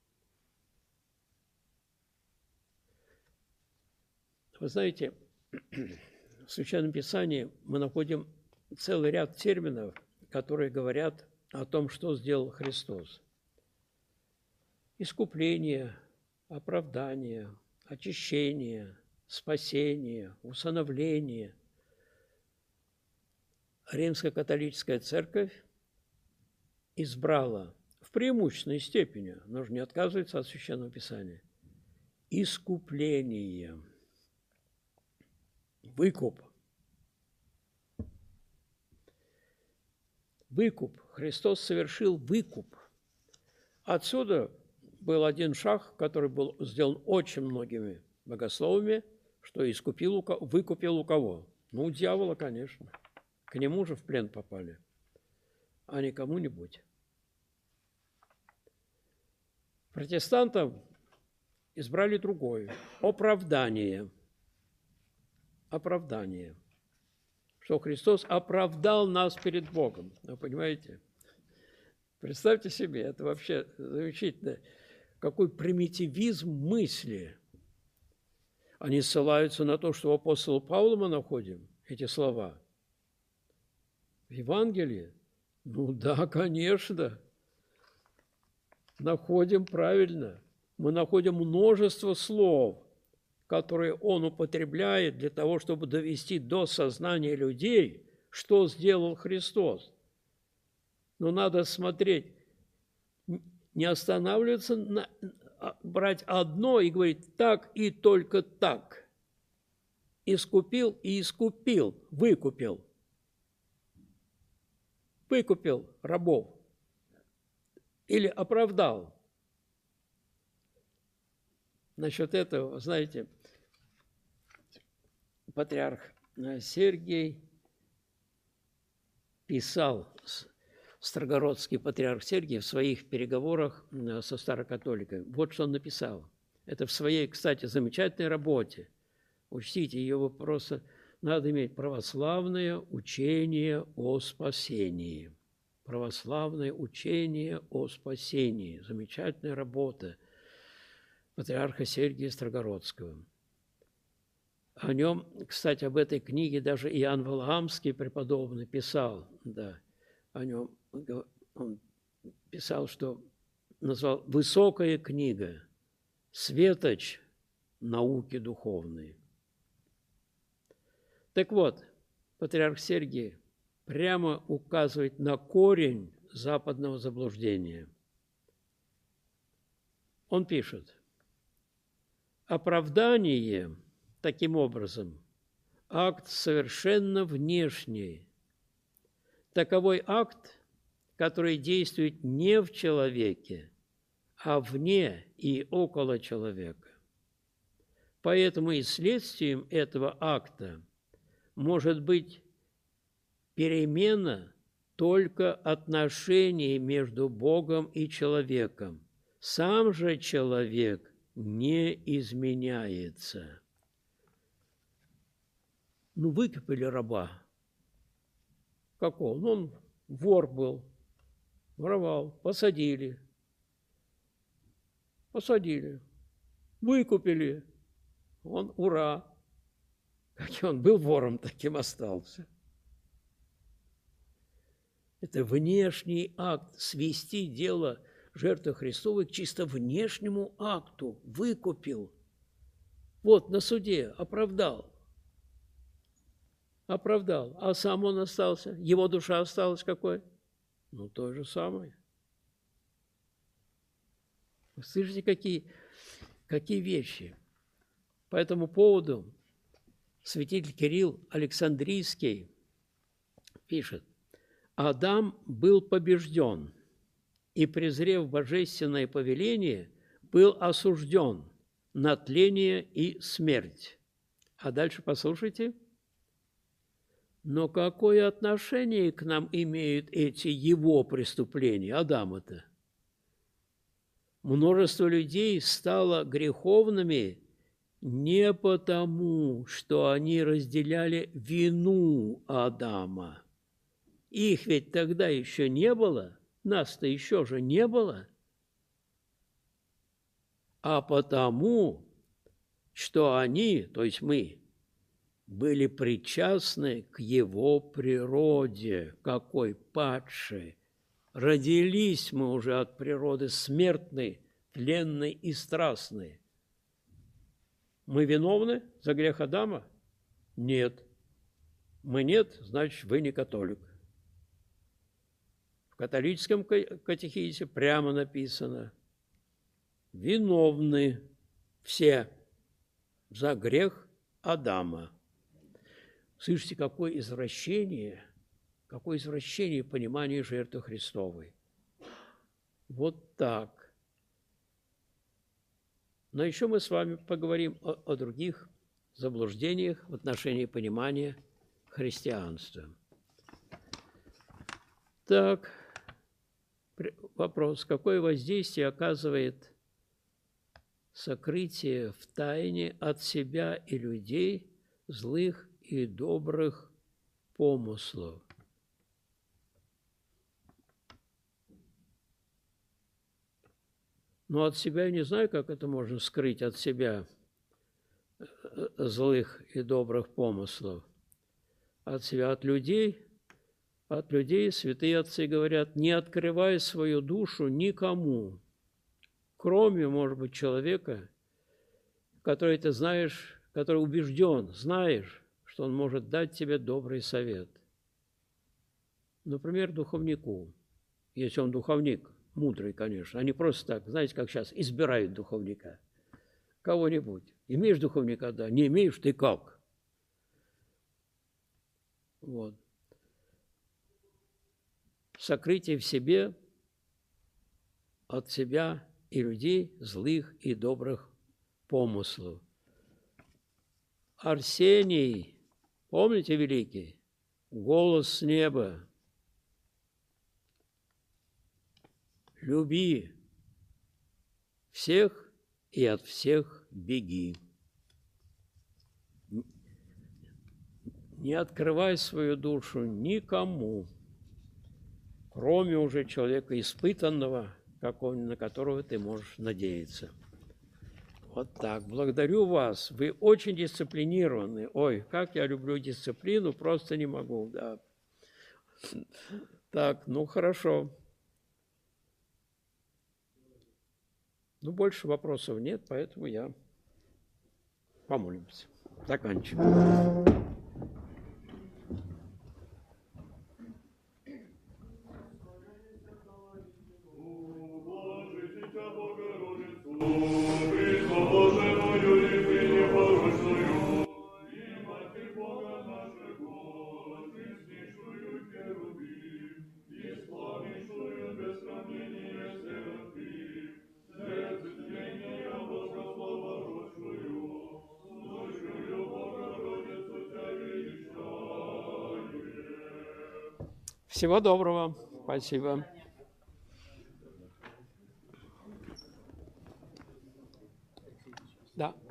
Вы знаете, в Священном Писании мы находим целый ряд терминов, которые говорят о том, что сделал Христос. Искупление, оправдание, очищение, спасение, усыновление. Римско-католическая церковь избрала в преимущественной степени, но же не отказывается от Священного Писания, искупление, выкуп. Выкуп. Христос совершил выкуп. Отсюда был один шаг, который был сделан очень многими богословами, что искупил, выкупил у кого? Ну, у дьявола, конечно. К нему же в плен попали, а не кому-нибудь. Протестантов избрали другое – оправдание. Оправдание. Что Христос оправдал нас перед Богом. Вы понимаете? Представьте себе, это вообще замечательно. Какой примитивизм мысли. Они ссылаются на то, что у апостола Павла мы находим эти слова. В Евангелии? Ну да, конечно. Находим правильно. Мы находим множество слов, которые он употребляет для того, чтобы довести до сознания людей, что сделал Христос. Но надо смотреть, не останавливаться, на, брать одно и говорить так и только так. Искупил и искупил, выкупил. Выкупил рабов. Или оправдал. Насчет этого, знаете, патриарх Сергий писал, Строгородский патриарх Сергий в своих переговорах со старокатоликами. Вот что он написал. Это в своей, кстати, замечательной работе. Учтите, ее вопросы. Надо иметь православное учение о спасении. Православное учение о спасении. Замечательная работа патриарха Сергия Строгородского. О нем, кстати, об этой книге даже Иоанн Валаамский преподобный писал, да, о нем он писал, что назвал «высокая книга, светоч науки духовной». Так вот, патриарх Сергий прямо указывает на корень западного заблуждения. Он пишет: оправдание, таким образом, акт совершенно внешний. Таковой акт, который действует не в человеке, а вне и около человека. Поэтому и следствием этого акта может быть перемена только отношений между Богом и человеком. Сам же человек не изменяется. Ну, выкупили раба. Какого? Ну, он вор был, воровал, посадили. Посадили, выкупили. Он, ура! Как он был вором, таким остался. Это внешний акт, свести дело жертвы Христовой к чисто внешнему акту. Выкупил. Вот на суде оправдал. Оправдал. А сам он остался. Его душа осталась какой? Ну, то же самое. Вы слышите, какие, какие вещи? По этому поводу святитель Кирилл Александрийский пишет: Адам был побежден и, презрев божественное повеление, был осужден на тление и смерть. А дальше послушайте. Но какое отношение к нам имеют эти его преступления, Адама-то? Множество людей стало греховными не потому, что они разделяли вину Адама. Их ведь тогда еще не было, нас-то еще же не было, а потому, что они, то есть мы, были причастны к его природе, какой падшей. Родились мы уже от природы смертной, тленной и страстной. Мы виновны за грех Адама? Нет. Мы нет, значит, вы не католик. В католическом катехизисе прямо написано: виновны все за грех Адама. Слышите, какое извращение, какое извращение понимания жертвы Христовой. Вот так. Но еще мы с вами поговорим о, о других заблуждениях в отношении понимания христианства. Так, вопрос. Какое воздействие оказывает сокрытие в тайне от себя и людей злых и добрых помыслов? Но от себя я не знаю, как это можно скрыть от себя, злых и добрых помыслов. От себя, от людей, от людей святые отцы говорят, не открывай свою душу никому, кроме, может быть, человека, который ты знаешь, который убежден, знаешь, что он может дать тебе добрый совет. Например, духовнику, если он духовник, мудрый, конечно, а не просто так, знаете, как сейчас избирают духовника. Кого-нибудь. Имеешь духовника, да, не имеешь, ты как? Вот. Сокрытие в себе от себя и людей злых и добрых помыслов. Арсений, помните, великий? Голос с неба. Люби всех и от всех беги. Не открывай свою душу никому, кроме уже человека испытанного, какого, на которого ты можешь надеяться. Вот так. Благодарю вас. Вы очень дисциплинированы. Ой, как я люблю дисциплину, просто не могу. Да. Так, ну хорошо. Ну, больше вопросов нет, поэтому я помолимся. Заканчиваем. Всего доброго. Спасибо. Да.